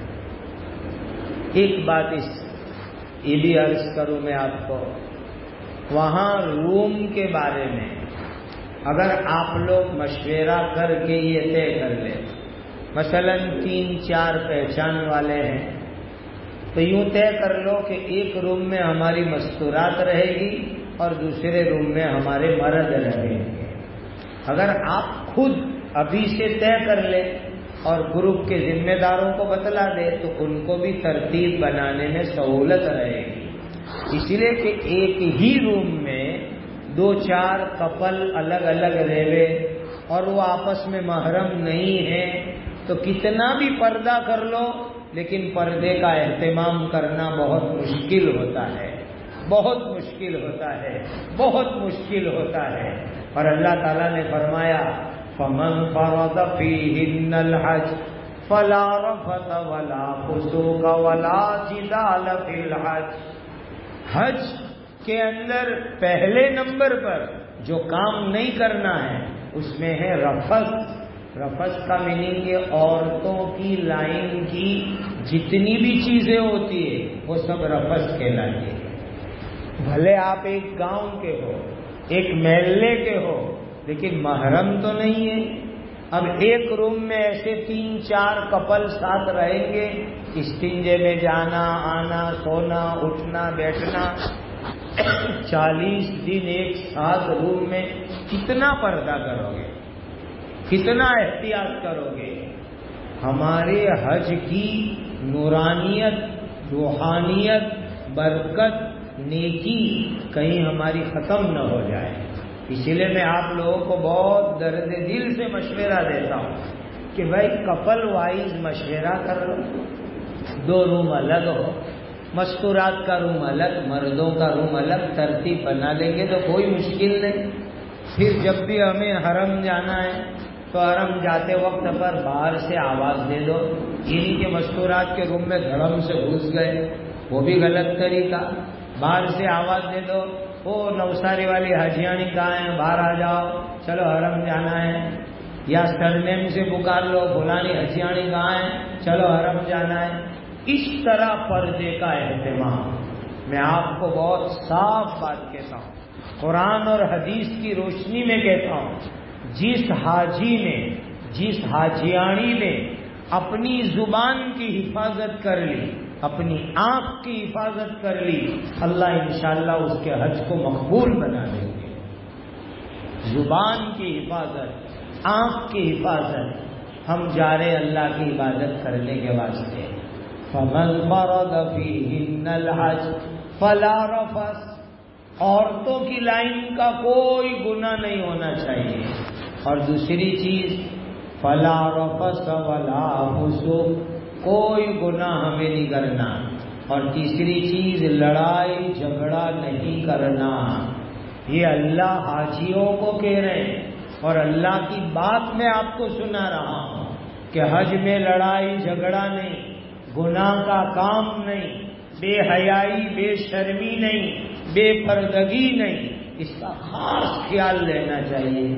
ایک بات یہ بھی عرض کروں میں آپ کو، وہاں روم کے بارے میں اگر آپ لوگ مشورہ کر کے یہ طے کر لیں، مثلا 3-4 پہچان والے ہیں تو یوں طے کر لو کہ ایک روم میں ہماری مستورات رہے گی اور دوسرے روم میں ہمارے مرد رہیں گے۔ اگر آپ خود ابھی سے طے کر لیں اور گروپ کے ذمہ داروں کو بتلا دے تو ان کو بھی ترتیب بنانے میں سہولت رہے گی، اس لیے کہ ایک ہی روم میں 2-4 کپل الگ الگ رہے اور وہ آپس میں محرم نہیں ہیں تو کتنا بھی پردہ کر لو لیکن پردے کا اہتمام کرنا بہت مشکل ہوتا ہے، بہت مشکل ہوتا ہے، بہت مشکل ہوتا ہے۔ اور اللہ تعالیٰ نے فرمایا فَمَنْ فَرَضَ فِيهِنَّ الْحَجَّ فَلَا رَفَثَ وَلَا فُسُوقَ وَلَا جِدَالَ فِي الْحَجِّ، حج کے اندر پہلے نمبر پر جو کام نہیں کرنا ہے اس میں ہے رفث۔ رفث کا میننگ یہ عورتوں کی لائن کی جتنی بھی چیزیں ہوتی ہے وہ سب رفث کہلاتی ہے۔ بھلے آپ ایک گاؤں کے ہو، ایک محلے کے ہو، لیکن محرم تو نہیں ہے۔ اب ایک روم میں ایسے 3-4 کپل ساتھ رہیں گے، استنجے میں جانا آنا، سونا اٹھنا بیٹھنا، 40 دن ایک ساتھ روم میں، کتنا پردہ کرو گے، کتنا احتیاط کرو گے؟ ہمارے حج کی نورانیت، روحانیت، برکت، نیکی کہیں ہماری ختم نہ ہو جائے۔ اسی لیے میں آپ لوگوں کو بہت درد دل سے مشورہ دیتا ہوں کہ بھائی کپل وائز مشورہ کر لو، 2 روم الگ ہو، مستورات کا روم الگ، مردوں کا روم الگ، ترتیب بنا لیں گے تو کوئی مشکل نہیں۔ پھر جب بھی ہمیں حرم جانا ہے تو حرم جاتے وقت پر باہر سے آواز دے دو، انہیں کے مستورات کے روم میں دھڑم سے گھس گئے، وہ بھی غلط طریقہ۔ باہر سے آواز دے دو، وہ نوساری والی حاجیانی کہاں ہیں، باہر آ جاؤ، چلو حرم جانا ہے۔ یا سرنیم سے پکار لو، فلانی حاجیانی کہاں ہیں، چلو حرم جانا ہے۔ اس طرح پردے کا اہتمام، میں آپ کو بہت صاف بات کہتا ہوں، قرآن اور حدیث کی روشنی میں کہتا ہوں، جس حاجی نے، جس حاجیانی نے اپنی زبان کی حفاظت کر لی، اپنی آنکھ کی حفاظت کر لی، اللہ انشاءاللہ اس کے حج کو مقبول بنا دیں گے۔ زبان کی حفاظت، آنکھ کی حفاظت، ہم جا رہے اللہ کی عبادت کرنے کے واسطے۔ فَمَنْ فَرَضَ فِيهِنَّ الْحَجَّ فَلَا رَفَثَ، عورتوں کی لائن کا کوئی گناہ نہیں ہونا چاہیے۔ اور دوسری چیز فَلَا رَفَثَ وَلَا فُسُوقَ، کوئی گناہ ہمیں نہیں کرنا۔ اور تیسری چیز لڑائی جھگڑا نہیں کرنا۔ یہ اللہ حاجیوں کو کہہ رہے ہیں، اور اللہ کی بات میں آپ کو سنا رہا ہوں کہ حج میں لڑائی جھگڑا نہیں، گناہ کا کام نہیں، بے حیائی بے شرمی نہیں، بے پردگی نہیں، اس کا خاص خیال لینا چاہیے۔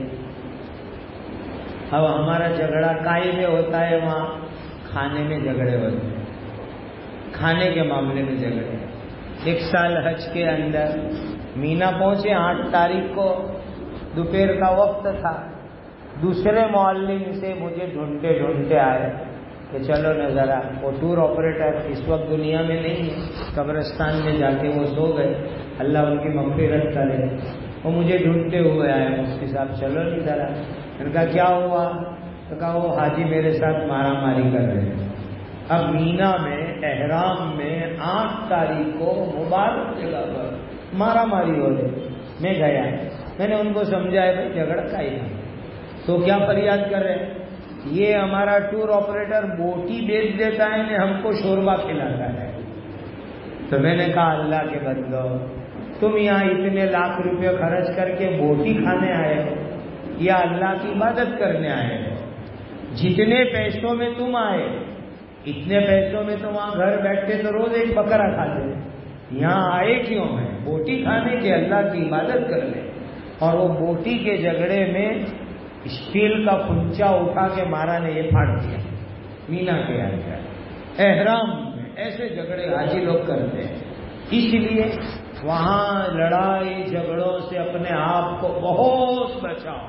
اب ہمارا جھگڑا کائی میں ہوتا ہے، وہاں کھانے میں جھگڑے ہوتے ہیں، کھانے کے معاملے میں جھگڑے۔ ایک سال حج کے اندر مینا پہنچے 8 تاریخ کو، دوپہر کا وقت تھا، دوسرے معلم سے مجھے ڈھونڈتے آئے کہ چلو نہ ذرا، وہ ٹور آپریٹر اس وقت دنیا میں نہیں ہے، قبرستان میں جا کے وہ سو گئے، اللہ ان کی مغفرت کرے۔ وہ مجھے ڈھونڈتے ہوئے آئے، مفتی صاحب چلو نہیں ذرا۔ میں نے کہا کیا ہوا؟ تو کہا وہ حاجی میرے ساتھ مارا ماری کر رہے ہیں۔ اب مینا میں احرام میں 8 تاریخ کو مبارک جگہ پر مارا ماری ہو رہی۔ میں گیا، میں نے ان کو سمجھایا بھائی جھگڑا کا ہی نہیں، تو کیا فریاد کر رہے ہیں؟ یہ ہمارا ٹور آپریٹر بوٹی بیچ دیتا ہے، ہم کو شوربا کھلاتا ہے۔ تو میں نے کہا اللہ کے بندو، تم یہاں اتنے لاکھ روپے خرچ کر کے بوٹی کھانے آئے ہو یا اللہ کی عبادت کرنے آئے ہو؟ جتنے پیسوں میں تم آئے، اتنے پیسوں میں تو وہاں گھر بیٹھتے تو روز ایک بکرا کھاتے، یہاں آئے کیوں ہیں؟ بوٹی کھانے کے، اللہ کی عبادت کرنے۔ اور وہ بوٹی کے جھگڑے میں اسٹیل کا پنچا اٹھا کے مارا نے یہ پھاڑ دیا مینا کے اندر احرام میں۔ ایسے جھگڑے حاجی لوگ کرتے ہیں، اس لیے وہاں لڑائی جھگڑوں سے اپنے آپ کو بہت بچاؤ۔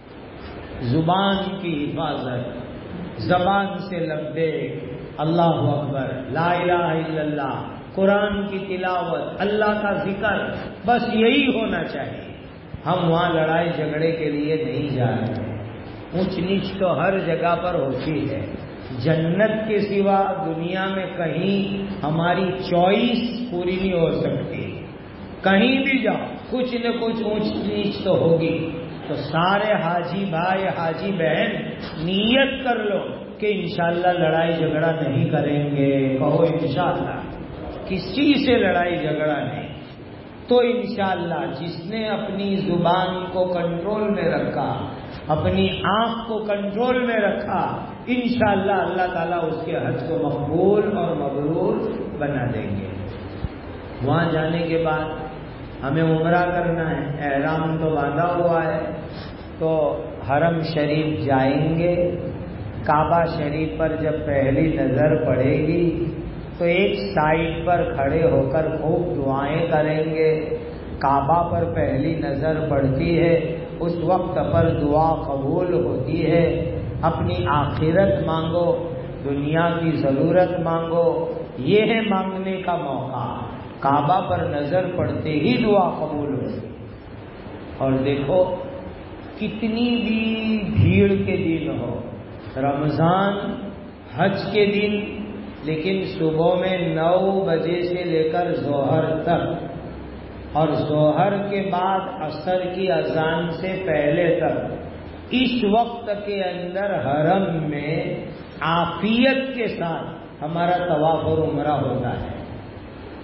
زبان کی حفاظت، زبان سے لبیک، اللہ اکبر، لا الہ الا اللہ، قرآن کی تلاوت، اللہ کا ذکر، بس یہی ہونا چاہیے۔ ہم وہاں لڑائی جھگڑے کے لیے نہیں جا رہے۔ اونچ نیچ تو ہر جگہ پر ہوتی ہے، جنت کے سوا دنیا میں کہیں ہماری چوائس پوری نہیں ہو سکتی۔ کہیں بھی جاؤ کچھ نہ کچھ اونچ نیچ تو ہوگی۔ تو سارے حاجی بھائی حاجی بہن نیت کر لو کہ انشاءاللہ لڑائی جھگڑا نہیں کریں گے۔ کہو انشاءاللہ، کسی سے لڑائی جھگڑا نہیں۔ تو انشاءاللہ جس نے اپنی زبان کو کنٹرول میں رکھا، اپنی آنکھ کو کنٹرول میں رکھا، انشاءاللہ اللہ تعالیٰ اس کے حج کو مقبول اور مبرور بنا دیں گے۔ وہاں جانے کے بعد ہمیں عمرہ کرنا ہے، احرام تو باندھا ہوا ہے، تو حرم شریف جائیں گے۔ کعبہ شریف پر جب پہلی نظر پڑے گی تو ایک سائڈ پر کھڑے ہو کر خوب دعائیں کریں گے۔ کعبہ پر پہلی نظر پڑتی ہے، اس وقت پر دعا قبول ہوتی ہے۔ اپنی آخرت مانگو، دنیا کی ضرورت مانگو، یہ ہے مانگنے کا موقع۔ کعبہ پر نظر پڑتے ہی دعا قبول ہوتی۔ اور دیکھو کتنی بھی بھیڑ کے دن ہو، رمضان، حج کے دن، لیکن صبح میں 9 بجے سے لے کر ظہر تک، اور ظہر کے بعد عصر کی اذان سے پہلے تک، اس وقت کے اندر حرم میں عافیت کے ساتھ ہمارا طواف اور عمرہ ہوتا ہے۔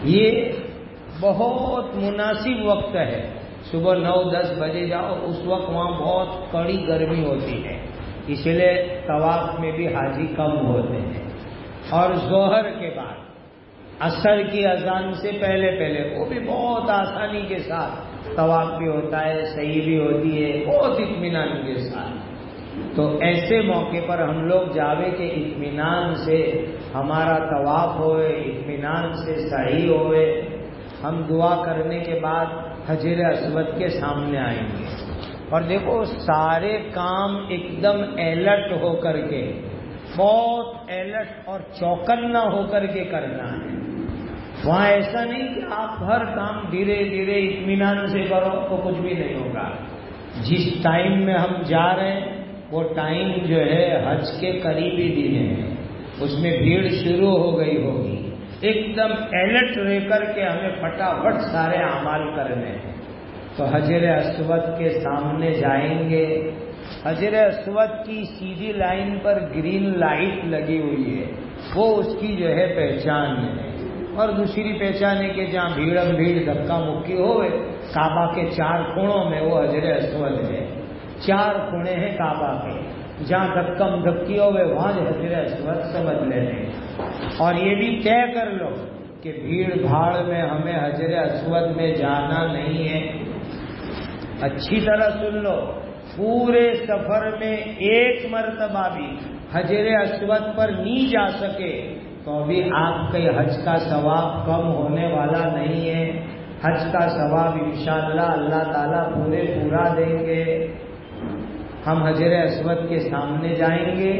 یہ بہت مناسب وقت ہے. صبح 9-10 بجے جاؤ، اس وقت وہاں بہت کڑی گرمی ہوتی ہے، اس لیے طواف میں بھی حاجی کم ہوتے ہیں. اور ظہر کے بعد عصر کی اذان سے پہلے وہ بھی بہت آسانی کے ساتھ طواف بھی ہوتا ہے، صحیح بھی ہوتی ہے، بہت اطمینان کے ساتھ. تو ایسے موقع پر ہم لوگ جاوے کہ اطمینان سے ہمارا طواف ہوئے، اطمینان سے صحیح ہوئے. ہم دعا کرنے کے بعد حجر اسود کے سامنے آئیں گے اور دیکھو سارے کام ایک دم الرٹ ہو کر کے، بہت الرٹ اور چوکنا ہو کر کے کرنا ہے. وہاں ایسا نہیں کہ آپ ہر کام دھیرے دھیرے اطمینان سے کرو تو کچھ بھی نہیں ہوگا. جس ٹائم میں ہم جا رہے ہیں وہ ٹائم جو ہے حج کے قریبی دن ہے، اس میں بھیڑ شروع ہو گئی ہوگی. ایک دم الرٹ رہ کر کے ہمیں فٹافٹ سارے اعمال کرنے ہیں. تو حجر اسود کے سامنے جائیں گے. حجر اسود کی سیدھی لائن پر گرین لائٹ لگی ہوئی ہے، وہ اس کی جو ہے پہچان ہے. اور دوسری پہچان ہے کہ جہاں بھیڑ دھکا مکی ہوئے، کعبہ کے 4 کونوں میں وہ حجر اسود ہے. 4 کونے ہیں کعبہ کے، جہاں دھکم دھکی ہوئے وہاں حجر اسود سمجھ لینے. اور یہ بھی طے کر لو کہ بھیڑ بھاڑ میں ہمیں حجر اسود میں جانا نہیں ہے. اچھی طرح سن لو، پورے سفر میں ایک مرتبہ بھی حجر اسود پر نہیں جا سکے تو بھی آپ کے حج کا ثواب کم ہونے والا نہیں ہے. حج کا ثواب انشاءاللہ اللہ تعالیٰ پورا دیں گے. ہم حجر اسود کے سامنے جائیں گے.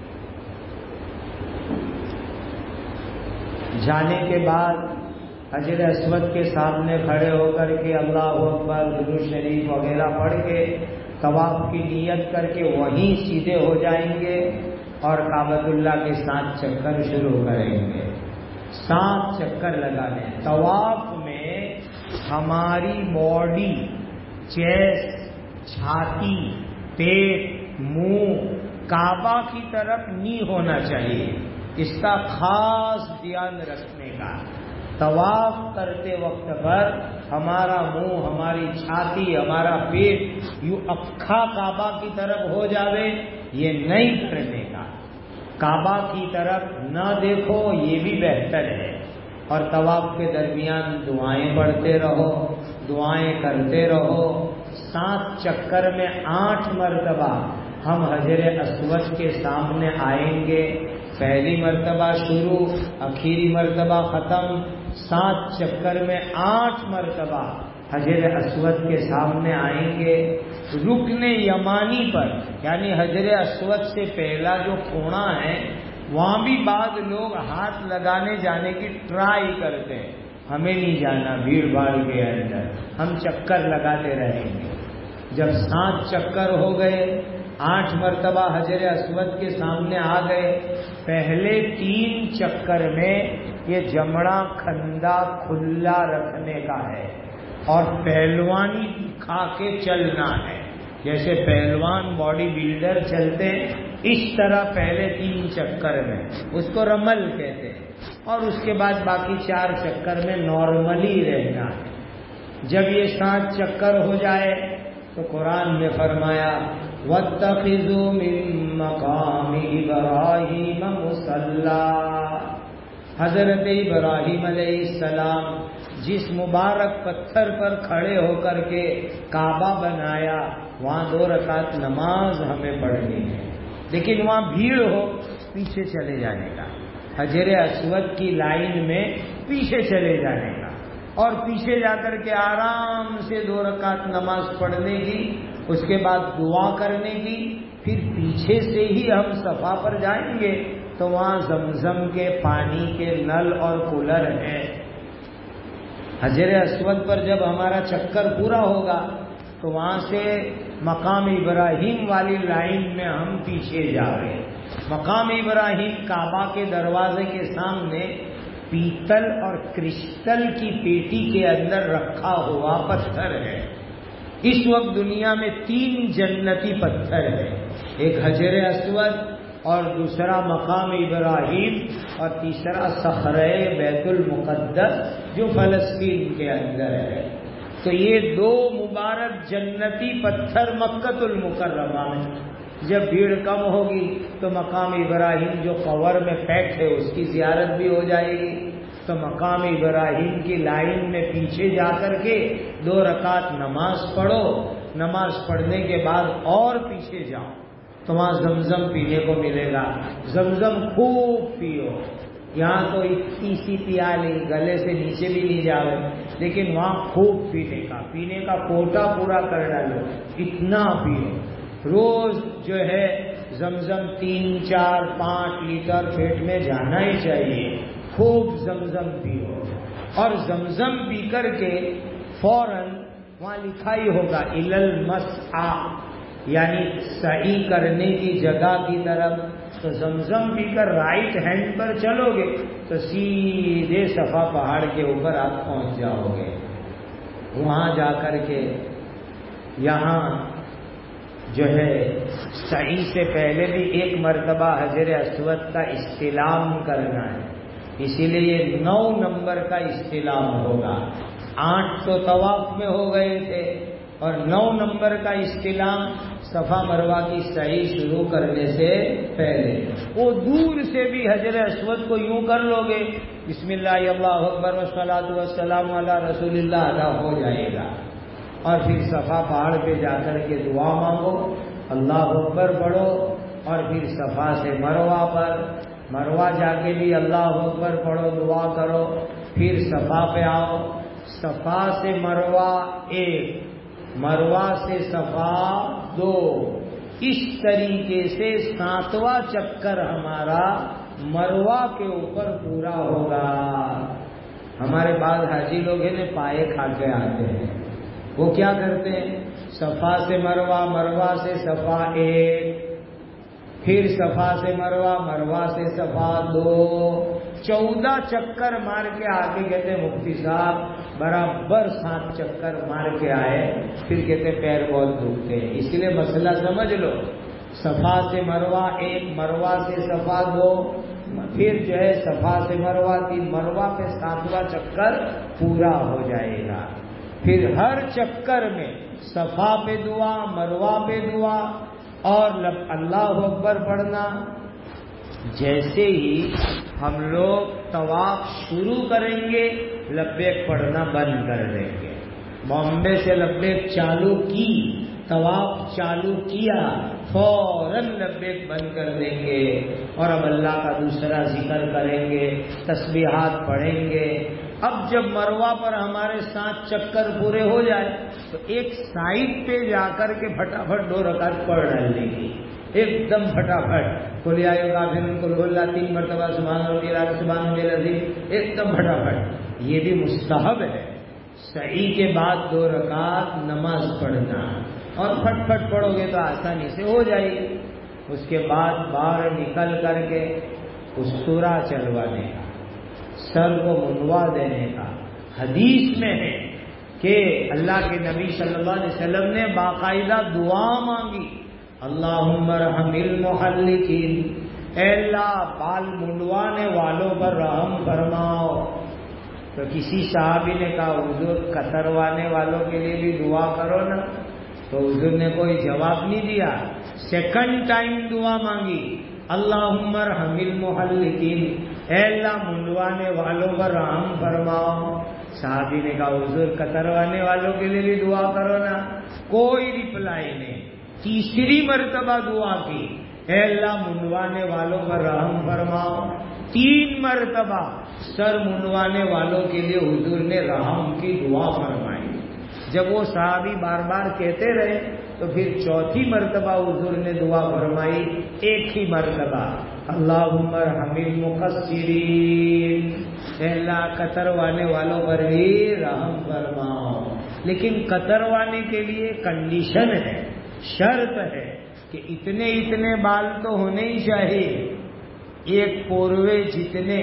جانے کے بعد حجر اسود کے سامنے کھڑے ہو کر کے اللہ اکبر، درود شریف وغیرہ پڑھ کے طواف کی نیت کر کے وہیں سیدھے ہو جائیں گے اور کعبۃ اللہ کے 7 چکر شروع کریں گے. 7 چکر لگانے. طواف میں ہماری باڈی، چیسٹ، چھاتی، پیٹ، منہ کعبہ کی طرف نہیں ہونا چاہیے. اس کا خاص دھیان رکھنے کا. طواف کرتے وقت پر ہمارا منہ، ہماری چھاتی، ہمارا پیٹ یوں اکھا کعبہ کی طرف ہو جاوے، یہ نہیں کرنے کا. کعبہ کی طرف نہ دیکھو، یہ بھی بہتر ہے. اور طواف کے درمیان دعائیں پڑھتے رہو، دعائیں کرتے رہو. 7 چکر میں 8 مرتبہ ہم حجر اسود کے سامنے آئیں گے. پہلی مرتبہ شروع، آخری مرتبہ ختم. 7 چکر میں 8 مرتبہ حجر اسود کے سامنے آئیں گے. رکن یمانی پر یعنی حجر اسود سے پہلا جو کونا ہے وہاں بھی بعض لوگ ہاتھ لگانے جانے کی ٹرائی کرتے ہیں. ہمیں نہیں جانا بھیڑ بھاڑ کے اندر، ہم چکر لگاتے رہیں گے. جب 7 چکر ہو گئے، 8 مرتبہ حجر اسود کے سامنے آ گئے. پہلے 3 چکر میں یہ جمڑا کھندا کھلا رکھنے کا ہے اور پہلوانی کھا کے چلنا ہے. جیسے پہلوان باڈی بلڈر چلتے اس طرح پہلے 3 چکر میں، اس کو رمل کہتے ہیں. اور اس کے بعد باقی 4 چکر میں نارملی رہنا ہے. جب یہ 7 چکر ہو جائے تو قرآن نے فرمایا وَاتَّخِذُوا مِن مَّقَامِ إِبْرَاهِيمَ مُصَلًّى. حضرت ابراہیم علیہ السلام جس مبارک پتھر پر کھڑے ہو کر کے کعبہ بنایا، وہاں 2 رکعت نماز ہمیں پڑھنی ہے. لیکن وہاں بھیڑ ہو، پیچھے چلے جانے کا. حجر اسود کی لائن میں پیچھے چلے جانے کا اور پیچھے جا کر کے آرام سے 2 رکعت نماز پڑھنے کی. اس کے بعد دعا کرنے کی. پھر پیچھے سے ہی ہم صفا پر جائیں گے تو وہاں زمزم کے پانی کے نل اور کولر ہیں. حجر اسود پر جب ہمارا چکر پورا ہوگا تو وہاں سے مقام ابراہیم والی لائن میں ہم پیچھے جا رہے ہیں. مقام ابراہیم کعبہ کے دروازے کے سامنے پیتل اور کرسٹل کی پیٹی کے اندر رکھا ہوا پتھر ہے. اس وقت دنیا میں 3 جنتی پتھر ہیں. ایک حجر اسود، اور دوسرا مقام ابراہیم اور تیسرا صخرہ بیت المقدس جو فلسطین کے اندر ہے۔ تو یہ دو مبارک جنتی پتھر مکۃ المکرمہ میں جب بھیڑ کم ہوگی تو مقام ابراہیم جو قبر میں پیک ہے اس کی زیارت بھی ہو جائے گی۔ تو مقام ابراہیم کی لائن میں پیچھے جا کر کے 2 رکعت نماز پڑھو، نماز پڑھنے کے بعد اور پیچھے جاؤ تو وہاں زمزم پینے کو ملے گا، زمزم خوب پیو۔ یہاں تو اتنی سی پیالی گلے سے نیچے بھی نہیں جاوے، لیکن وہاں خوب پینے کا کوٹا پورا کر ڈالو، اتنا پیو۔ روز جو ہے زمزم 3، 4، 5 لیٹر پیٹ میں جانا ہی چاہیے، خوب زمزم پیو۔ اور زمزم پی کر کے فوراً وہاں لکھا ہی ہوگا الی المسعی، یعنی سعی کرنے کی جگہ کی طرف۔ تو زمزم پی کر رائٹ ہینڈ پر چلو گے تو سیدھے صفا پہاڑ کے اوپر آپ پہنچ جاؤ گے۔ وہاں جا کر کے یہاں جو ہے سعی سے پہلے بھی 1 مرتبہ حجر اسود کا استلام کرنا ہے، اسی لیے یہ 9 نمبر کا استلام ہوگا۔ 8 تو طواف میں ہو گئے تھے اور 9 نمبر کا استلام صفا مروہ کی سعی شروع کرنے سے پہلے۔ وہ دور سے بھی حجر اسود کو یوں کر لو گے بسم اللہ اللہ اکبر والصلاۃ والسلام علی رسول اللہ ادا ہو جائے گا۔ اور پھر صفا پہاڑ پہ جا کر کے دعا مانگو، اللہ اکبر پڑھو، اور پھر صفا سے مروہ پر، مروہ جا کے بھی اللہ اکبر پڑھو، دعا کرو، پھر صفا پہ آؤ، صفا سے مروہ 1، مروہ سے صفا 2، اس طریقے سے 7واں چکر ہمارا مروہ کے اوپر پورا ہوگا۔ ہمارے بعض حاجی لوگ ہیں پائے کھا کے آتے ہیں، وہ کیا کرتے ہیں؟ صفا سے مروہ، مروہ سے صفا 1، پھر صفا سے مروہ، مروہ سے صفا 2، 14 چکر مار کے آگے کہتے ہیں مفتی صاحب برابر 7 چکر مار کے آئے، پھر کہتے پیر بہت دکھتے ہیں۔ اس لیے مسئلہ سمجھ لو، صفا سے مروہ 1، مروہ سے صفا 2، پھر جو ہے صفا سے مروہ 3، مروہ پہ 7واں چکر پورا ہو جائے گا۔ پھر ہر چکر میں صفا پہ دعا، مروہ پہ دعا اور اللہ اکبر پڑھنا۔ جیسے ہی ہم لوگ طواف شروع کریں گے لبیک پڑھنا بند کر دیں گے۔ بامبے سے لبیک چالو کی، طواف چالو کیا، فوراً لبیک بند کر دیں گے اور اب اللہ کا دوسرا ذکر کریں گے، تسبیحات پڑھیں گے۔ اب جب مروہ پر ہمارے 7 چکر پورے ہو جائے تو ایک سائڈ پہ جا کر کے پھٹافٹ 2 رکعت پڑھ ڈالنے کی، ایک دم پھٹافٹ، قل یا ایھا الکافرون، قل هو اللہ 3 مرتبہ، سبحان ربی الاعلی، سبحان ربی العظیم، ایک دم پھٹافٹ۔ یہ بھی مستحب ہے، سعی کے بعد 2 رکعت نماز پڑھنا، اور پھٹ پھٹ پڑھو گے تو آسانی سے ہو جائے گی۔ اس کے بعد باہر نکل کر کے استورا چلوانے کا، سر کو منڈوا دینے کا۔ حدیث میں ہے کہ اللہ کے نبی صلی اللہ علیہ وسلم نے باقاعدہ دعا مانگی، اللہم ارحم المحلقین، اے اللہ بال منڈوانے والوں پر رحم فرماؤ۔ تو کسی صحابی نے کہا حضور کتروانے والوں کے لیے بھی دعا کرو نا، تو حضور نے کوئی جواب نہیں دیا۔ سیکنڈ ٹائم دعا مانگی، اللہم ارحم المحلقین، اے اللہ منڈوانے والوں پر رحم فرماؤ۔ صحابی نے کہا حضور کتروانے والوں کے لیے بھی دعا کرو نا، کوئی رپلائی نہیں۔ تیسری مرتبہ دعا کی، اے اللہ منڈوانے والوں پر رحم فرماؤ۔ 3 مرتبہ سر منڈوانے والوں کے لیے حضور نے رحم کی دعا فرمائی۔ جب وہ صحابی بار بار کہتے رہے تو پھر 4تھی مرتبہ حضور نے دعا فرمائی، ایک ہی مرتبہ، اللہم ارحم المقصرین، اے اللہ کتروانے والوں پر بھی رحم فرماؤ۔ لیکن کتروانے کے لیے کنڈیشن ہے، شرط ہے کہ اتنے بال تو ہونے ہی چاہیے، ایک پوروے جتنے۔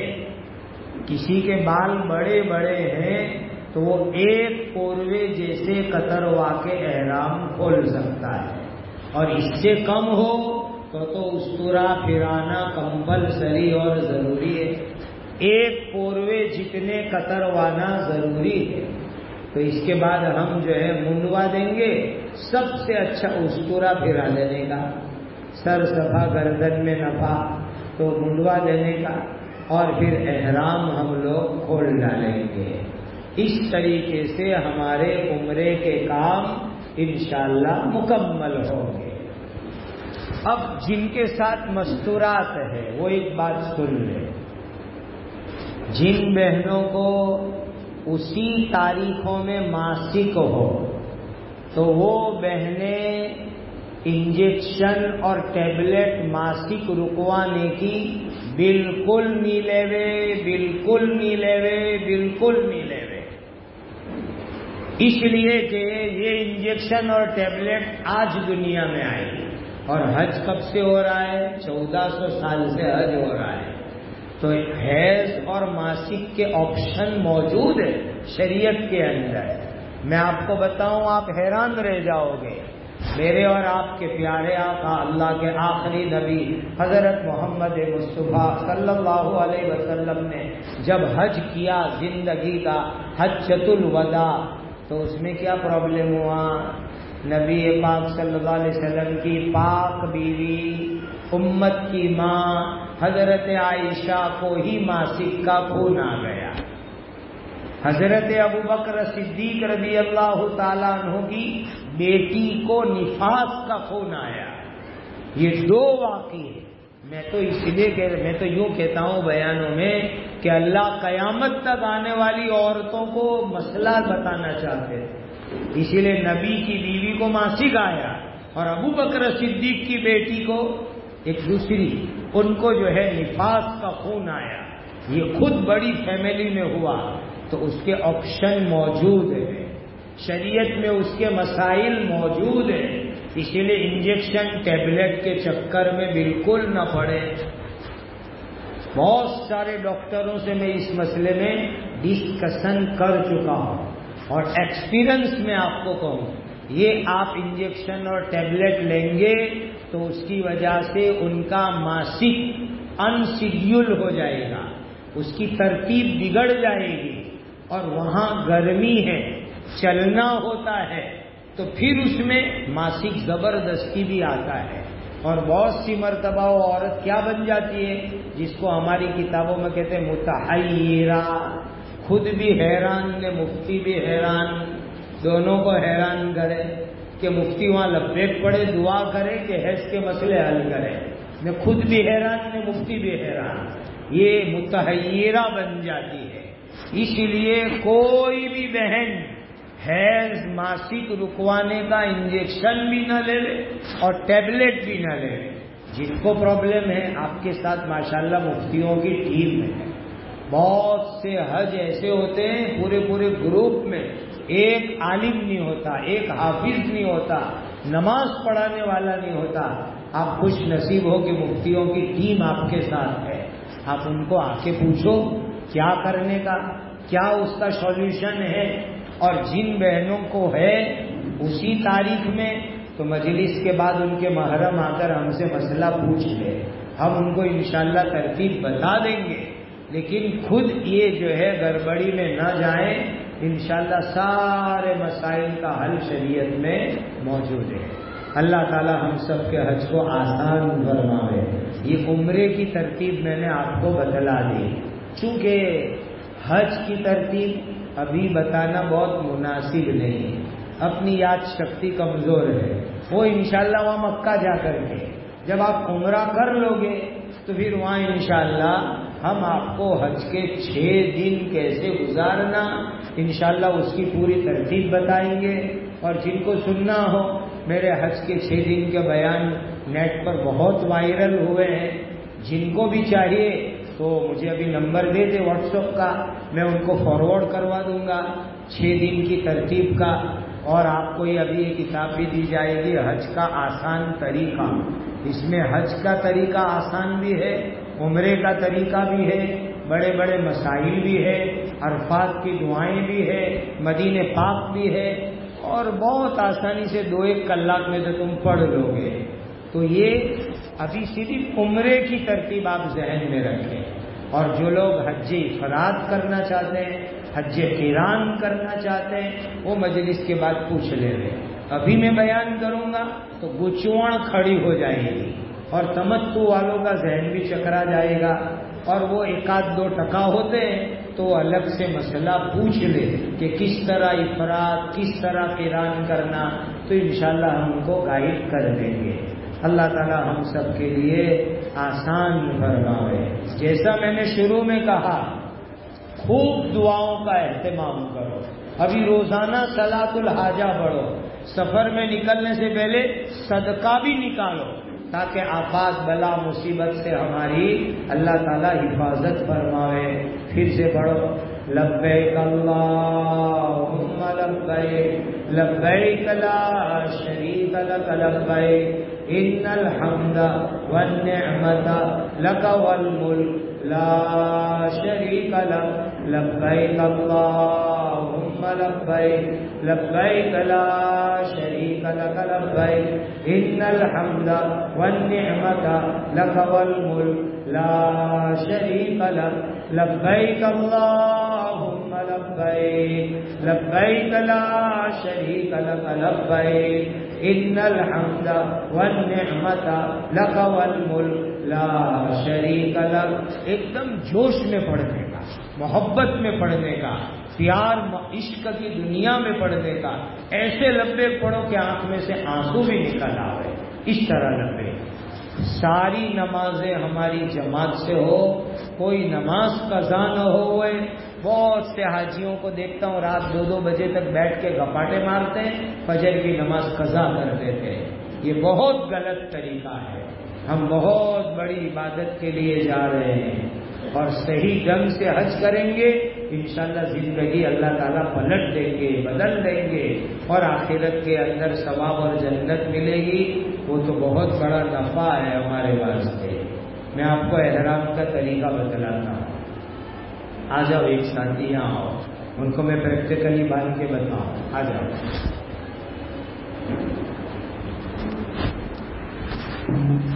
کسی کے بال بڑے بڑے ہیں تو وہ ایک پوروے جیسے کتروا کے احرام کھول سکتا ہے، اور اس سے کم ہو تو استورا پھرانا کمپلسری اور ضروری ہے، ایک پوروے جتنے کتروانا ضروری ہے. تو اس کے بعد ہم جو ہے منڈوا دیں گے. سب سے اچھا استورا پھرا دینے کا، سر صفا گردن میں نفا، تو منڈوا دینے کا، اور پھر احرام ہم لوگ کھول ڈالیں گے. اس طریقے سے ہمارے عمرے کے کام انشاءاللہ مکمل ہوں گے. اب جن کے ساتھ مستورات ہے وہ ایک بات سن لیں. جن بہنوں کو اسی تاریخوں میں ماسک ہو تو وہ بہنیں انجیکشن اور ٹیبلٹ ماسک رکوانے کی بالکل نہیں لیوے، بالکل نہیں لیوے، بالکل نہیں لیوے. اس لیے کہ یہ انجیکشن اور ٹیبلٹ آج دنیا میں آئی، اور حج کب سے ہو رہا ہے؟ 1400 سال سے حج ہو رہا ہے. تو حیض اور ماسک کے آپشن موجود ہے شریعت کے اندر. میں آپ کو بتاؤں آپ حیران رہ جاؤ گے. میرے اور آپ کے پیارے آقا اللہ کے آخری نبی حضرت محمد مصطفیٰ صلی اللہ علیہ وسلم نے جب حج کیا زندگی کا حجۃ الوداع، تو اس میں کیا پرابلم ہوا؟ نبی پاک صلی اللہ علیہ وسلم کی پاک بیوی امت کی ماں حضرت عائشہ کو ہی ماسک کا خون آ گیا. حضرت ابوبکر صدیق رضی اللہ تعالیٰ عنہ کی بیٹی کو نفاس کا خون آیا. یہ دو واقعے میں تو یوں کہتا ہوں بیانوں میں کہ اللہ قیامت تک آنے والی عورتوں کو مسئلہ بتانا چاہتے ہیں. اسی لیے نبی کی بیوی کو ماسک آیا اور ابوبکر صدیق کی بیٹی کو ایک دوسری ان کو جو ہے نفاس کا خون آیا. یہ خود بڑی فیملی میں ہوا تو اس کے آپشن موجود ہیں شریعت میں، اس کے مسائل موجود ہیں. اسی لیے انجیکشن ٹیبلٹ کے چکر میں بالکل نہ پڑے. بہت سارے ڈاکٹروں سے میں اس مسئلے میں ڈسکشن کر چکا ہوں اور ایکسپیرئنس میں آپ کو کہوں، یہ آپ انجیکشن اور ٹیبلٹ لیں گے تو اس کی وجہ سے ان کا ماسک انشیڈیول ہو جائے گا، اس کی ترتیب بگڑ جائے گی، اور وہاں گرمی ہے، چلنا ہوتا ہے، تو پھر اس میں ماسک زبردستی بھی آتا ہے. اور بہت سی مرتبہ وہ عورت کیا بن جاتی ہے جس کو ہماری کتابوں میں کہتے ہیں متحیرہ، خود بھی حیران نے مفتی بھی حیران، دونوں کو حیران کرے کہ مفتی وہاں لبیک پڑے دعا کرے کہ حیض کے مسئلے حل کرے. میں خود بھی حیران نے مفتی بھی حیران. یہ متحیرہ بن جاتی ہے. اس لیے کوئی بھی بہن حیض ماسک رکوانے کا انجیکشن بھی نہ لے لے اور ٹیبلٹ بھی نہ لے لے. جن کو پرابلم ہے آپ کے ساتھ ماشاءاللہ مفتیوں کی ٹیم ہے. بہت سے حج ایسے ہوتے ہیں پورے گروپ میں ایک عالم نہیں ہوتا، ایک حافظ نہیں ہوتا، نماز پڑھانے والا نہیں ہوتا. آپ خوش نصیب ہو کہ مفتیوں کی ٹیم آپ کے ساتھ ہے. آپ ان کو آ کے پوچھو کیا کرنے کا، کیا اس کا سولوشن ہے. اور جن بہنوں کو ہے اسی تاریخ میں تو مجلس کے بعد ان کے محرم آ کر ہم سے مسئلہ پوچھ لے، ہم ان کو انشاءاللہ ترتیب بتا دیں گے. لیکن خود یہ جو ہے گڑبڑی میں نہ جائیں. انشاءاللہ سارے مسائل کا حل شریعت میں موجود ہے. اللہ تعالی ہم سب کے حج کو آسان فرمائے. یہ عمرے کی ترتیب میں نے آپ کو بتلا دی. چونکہ حج کی ترتیب ابھی بتانا بہت مناسب نہیں ہے، اپنی یاد شکتی کمزور ہے. وہ انشاءاللہ وہاں مکہ جا کر کے جب آپ عمرہ کر لو گے تو پھر وہاں انشاءاللہ ہم آپ کو حج کے 6 دن کیسے گزارنا انشاءاللہ اس کی پوری ترتیب بتائیں گے. اور جن کو سننا ہو میرے حج کے 6 دن کے بیان نیٹ پر بہت وائرل ہوئے ہیں. جن کو بھی چاہیے تو مجھے ابھی نمبر دے دے واٹس ایپ کا، میں ان کو فارورڈ کروا دوں گا 6 دن کی ترتیب کا. اور آپ کو یہ ابھی یہ کتاب بھی دی جائے گی حج کا آسان طریقہ. اس میں حج کا طریقہ آسان بھی ہے، عمرے کا طریقہ بھی ہے، بڑے بڑے مسائل بھی ہے، عرفات کی دعائیں بھی ہے، مدینہ پاک بھی ہے، اور بہت آسانی سے 2-1 کلاک میں تو تم پڑھ لو گے. تو یہ ابھی صرف عمرے کی ترتیب آپ ذہن میں رکھیں، اور جو لوگ حج افراد کرنا چاہتے ہیں، حج قران کرنا چاہتے ہیں، وہ مجلس کے بعد پوچھ لے رہے۔ ابھی میں بیان کروں گا تو گچوڑ کھڑی ہو جائے گی اور تمتع والوں کا ذہن بھی چکرا جائے گا، اور وہ 1-2% ہوتے ہیں تو الگ سے مسئلہ پوچھ لے کہ کس طرح افراد، کس طرح قران کرنا، تو انشاءاللہ ہم ان کو گائیڈ کر دیں گے۔ اللہ تعالی ہم سب کے لیے آسان فرمائے۔ جیسا میں نے شروع میں کہا، خوب دعاؤں کا اہتمام کرو، ابھی روزانہ صلاۃ الحاجہ پڑھو، سفر میں نکلنے سے پہلے صدقہ بھی نکالو تاکہ آفات بلا مصیبت سے ہماری اللہ تعالی حفاظت فرمائے۔ پھر سے پڑھو، لبیک اللہم لبیک لبیک لا شریک لک لبیک ان الحمد والنعمت لک والملک لا شریک لک لبیک اللہم لبیک لبیک لا شریک لک لبیک ان الحمد والنعمت لک والملک لا شریک لک لبیک اللہم لبیک لبیک لا شریک لک لبیک ان الحمد والنعمت لک والملک لا شریک لک۔ ایک دم جوش میں پڑھنے کا، محبت میں پڑھنے کا، پیار عشق کی دنیا میں پڑھنے کا، ایسے لبے پڑھو کہ آنکھ میں سے آنسو بھی نکل آئے، اس طرح لبے۔ ساری نمازیں ہماری جماعت سے ہو، کوئی نماز قضا نہ ہوئے۔ بہت سے حاجیوں کو دیکھتا ہوں رات 2-2 بجے تک بیٹھ کے گپاٹے مارتے ہیں، فجر کی نماز قضا کر دیتے ہیں۔ یہ بہت غلط طریقہ ہے۔ ہم بہت بڑی عبادت کے لیے جا رہے ہیں اور صحیح ڈھنگ سے حج کریں گے، انشاءاللہ زندگی اللہ تعالیٰ پلٹ دیں گے، بدل دیں گے، اور آخرت کے اندر ثواب اور جنت ملے گی۔ وہ تو بہت بڑا نفع ہے ہمارے واسطے۔ میں آپ کو احرام کا طریقہ بتلاتا ہوں۔ آ جاؤ ایک ساتھی یہاں آؤ، ان کو میں پریکٹیکلی باندھ کے بتاؤں۔ آ جاؤ۔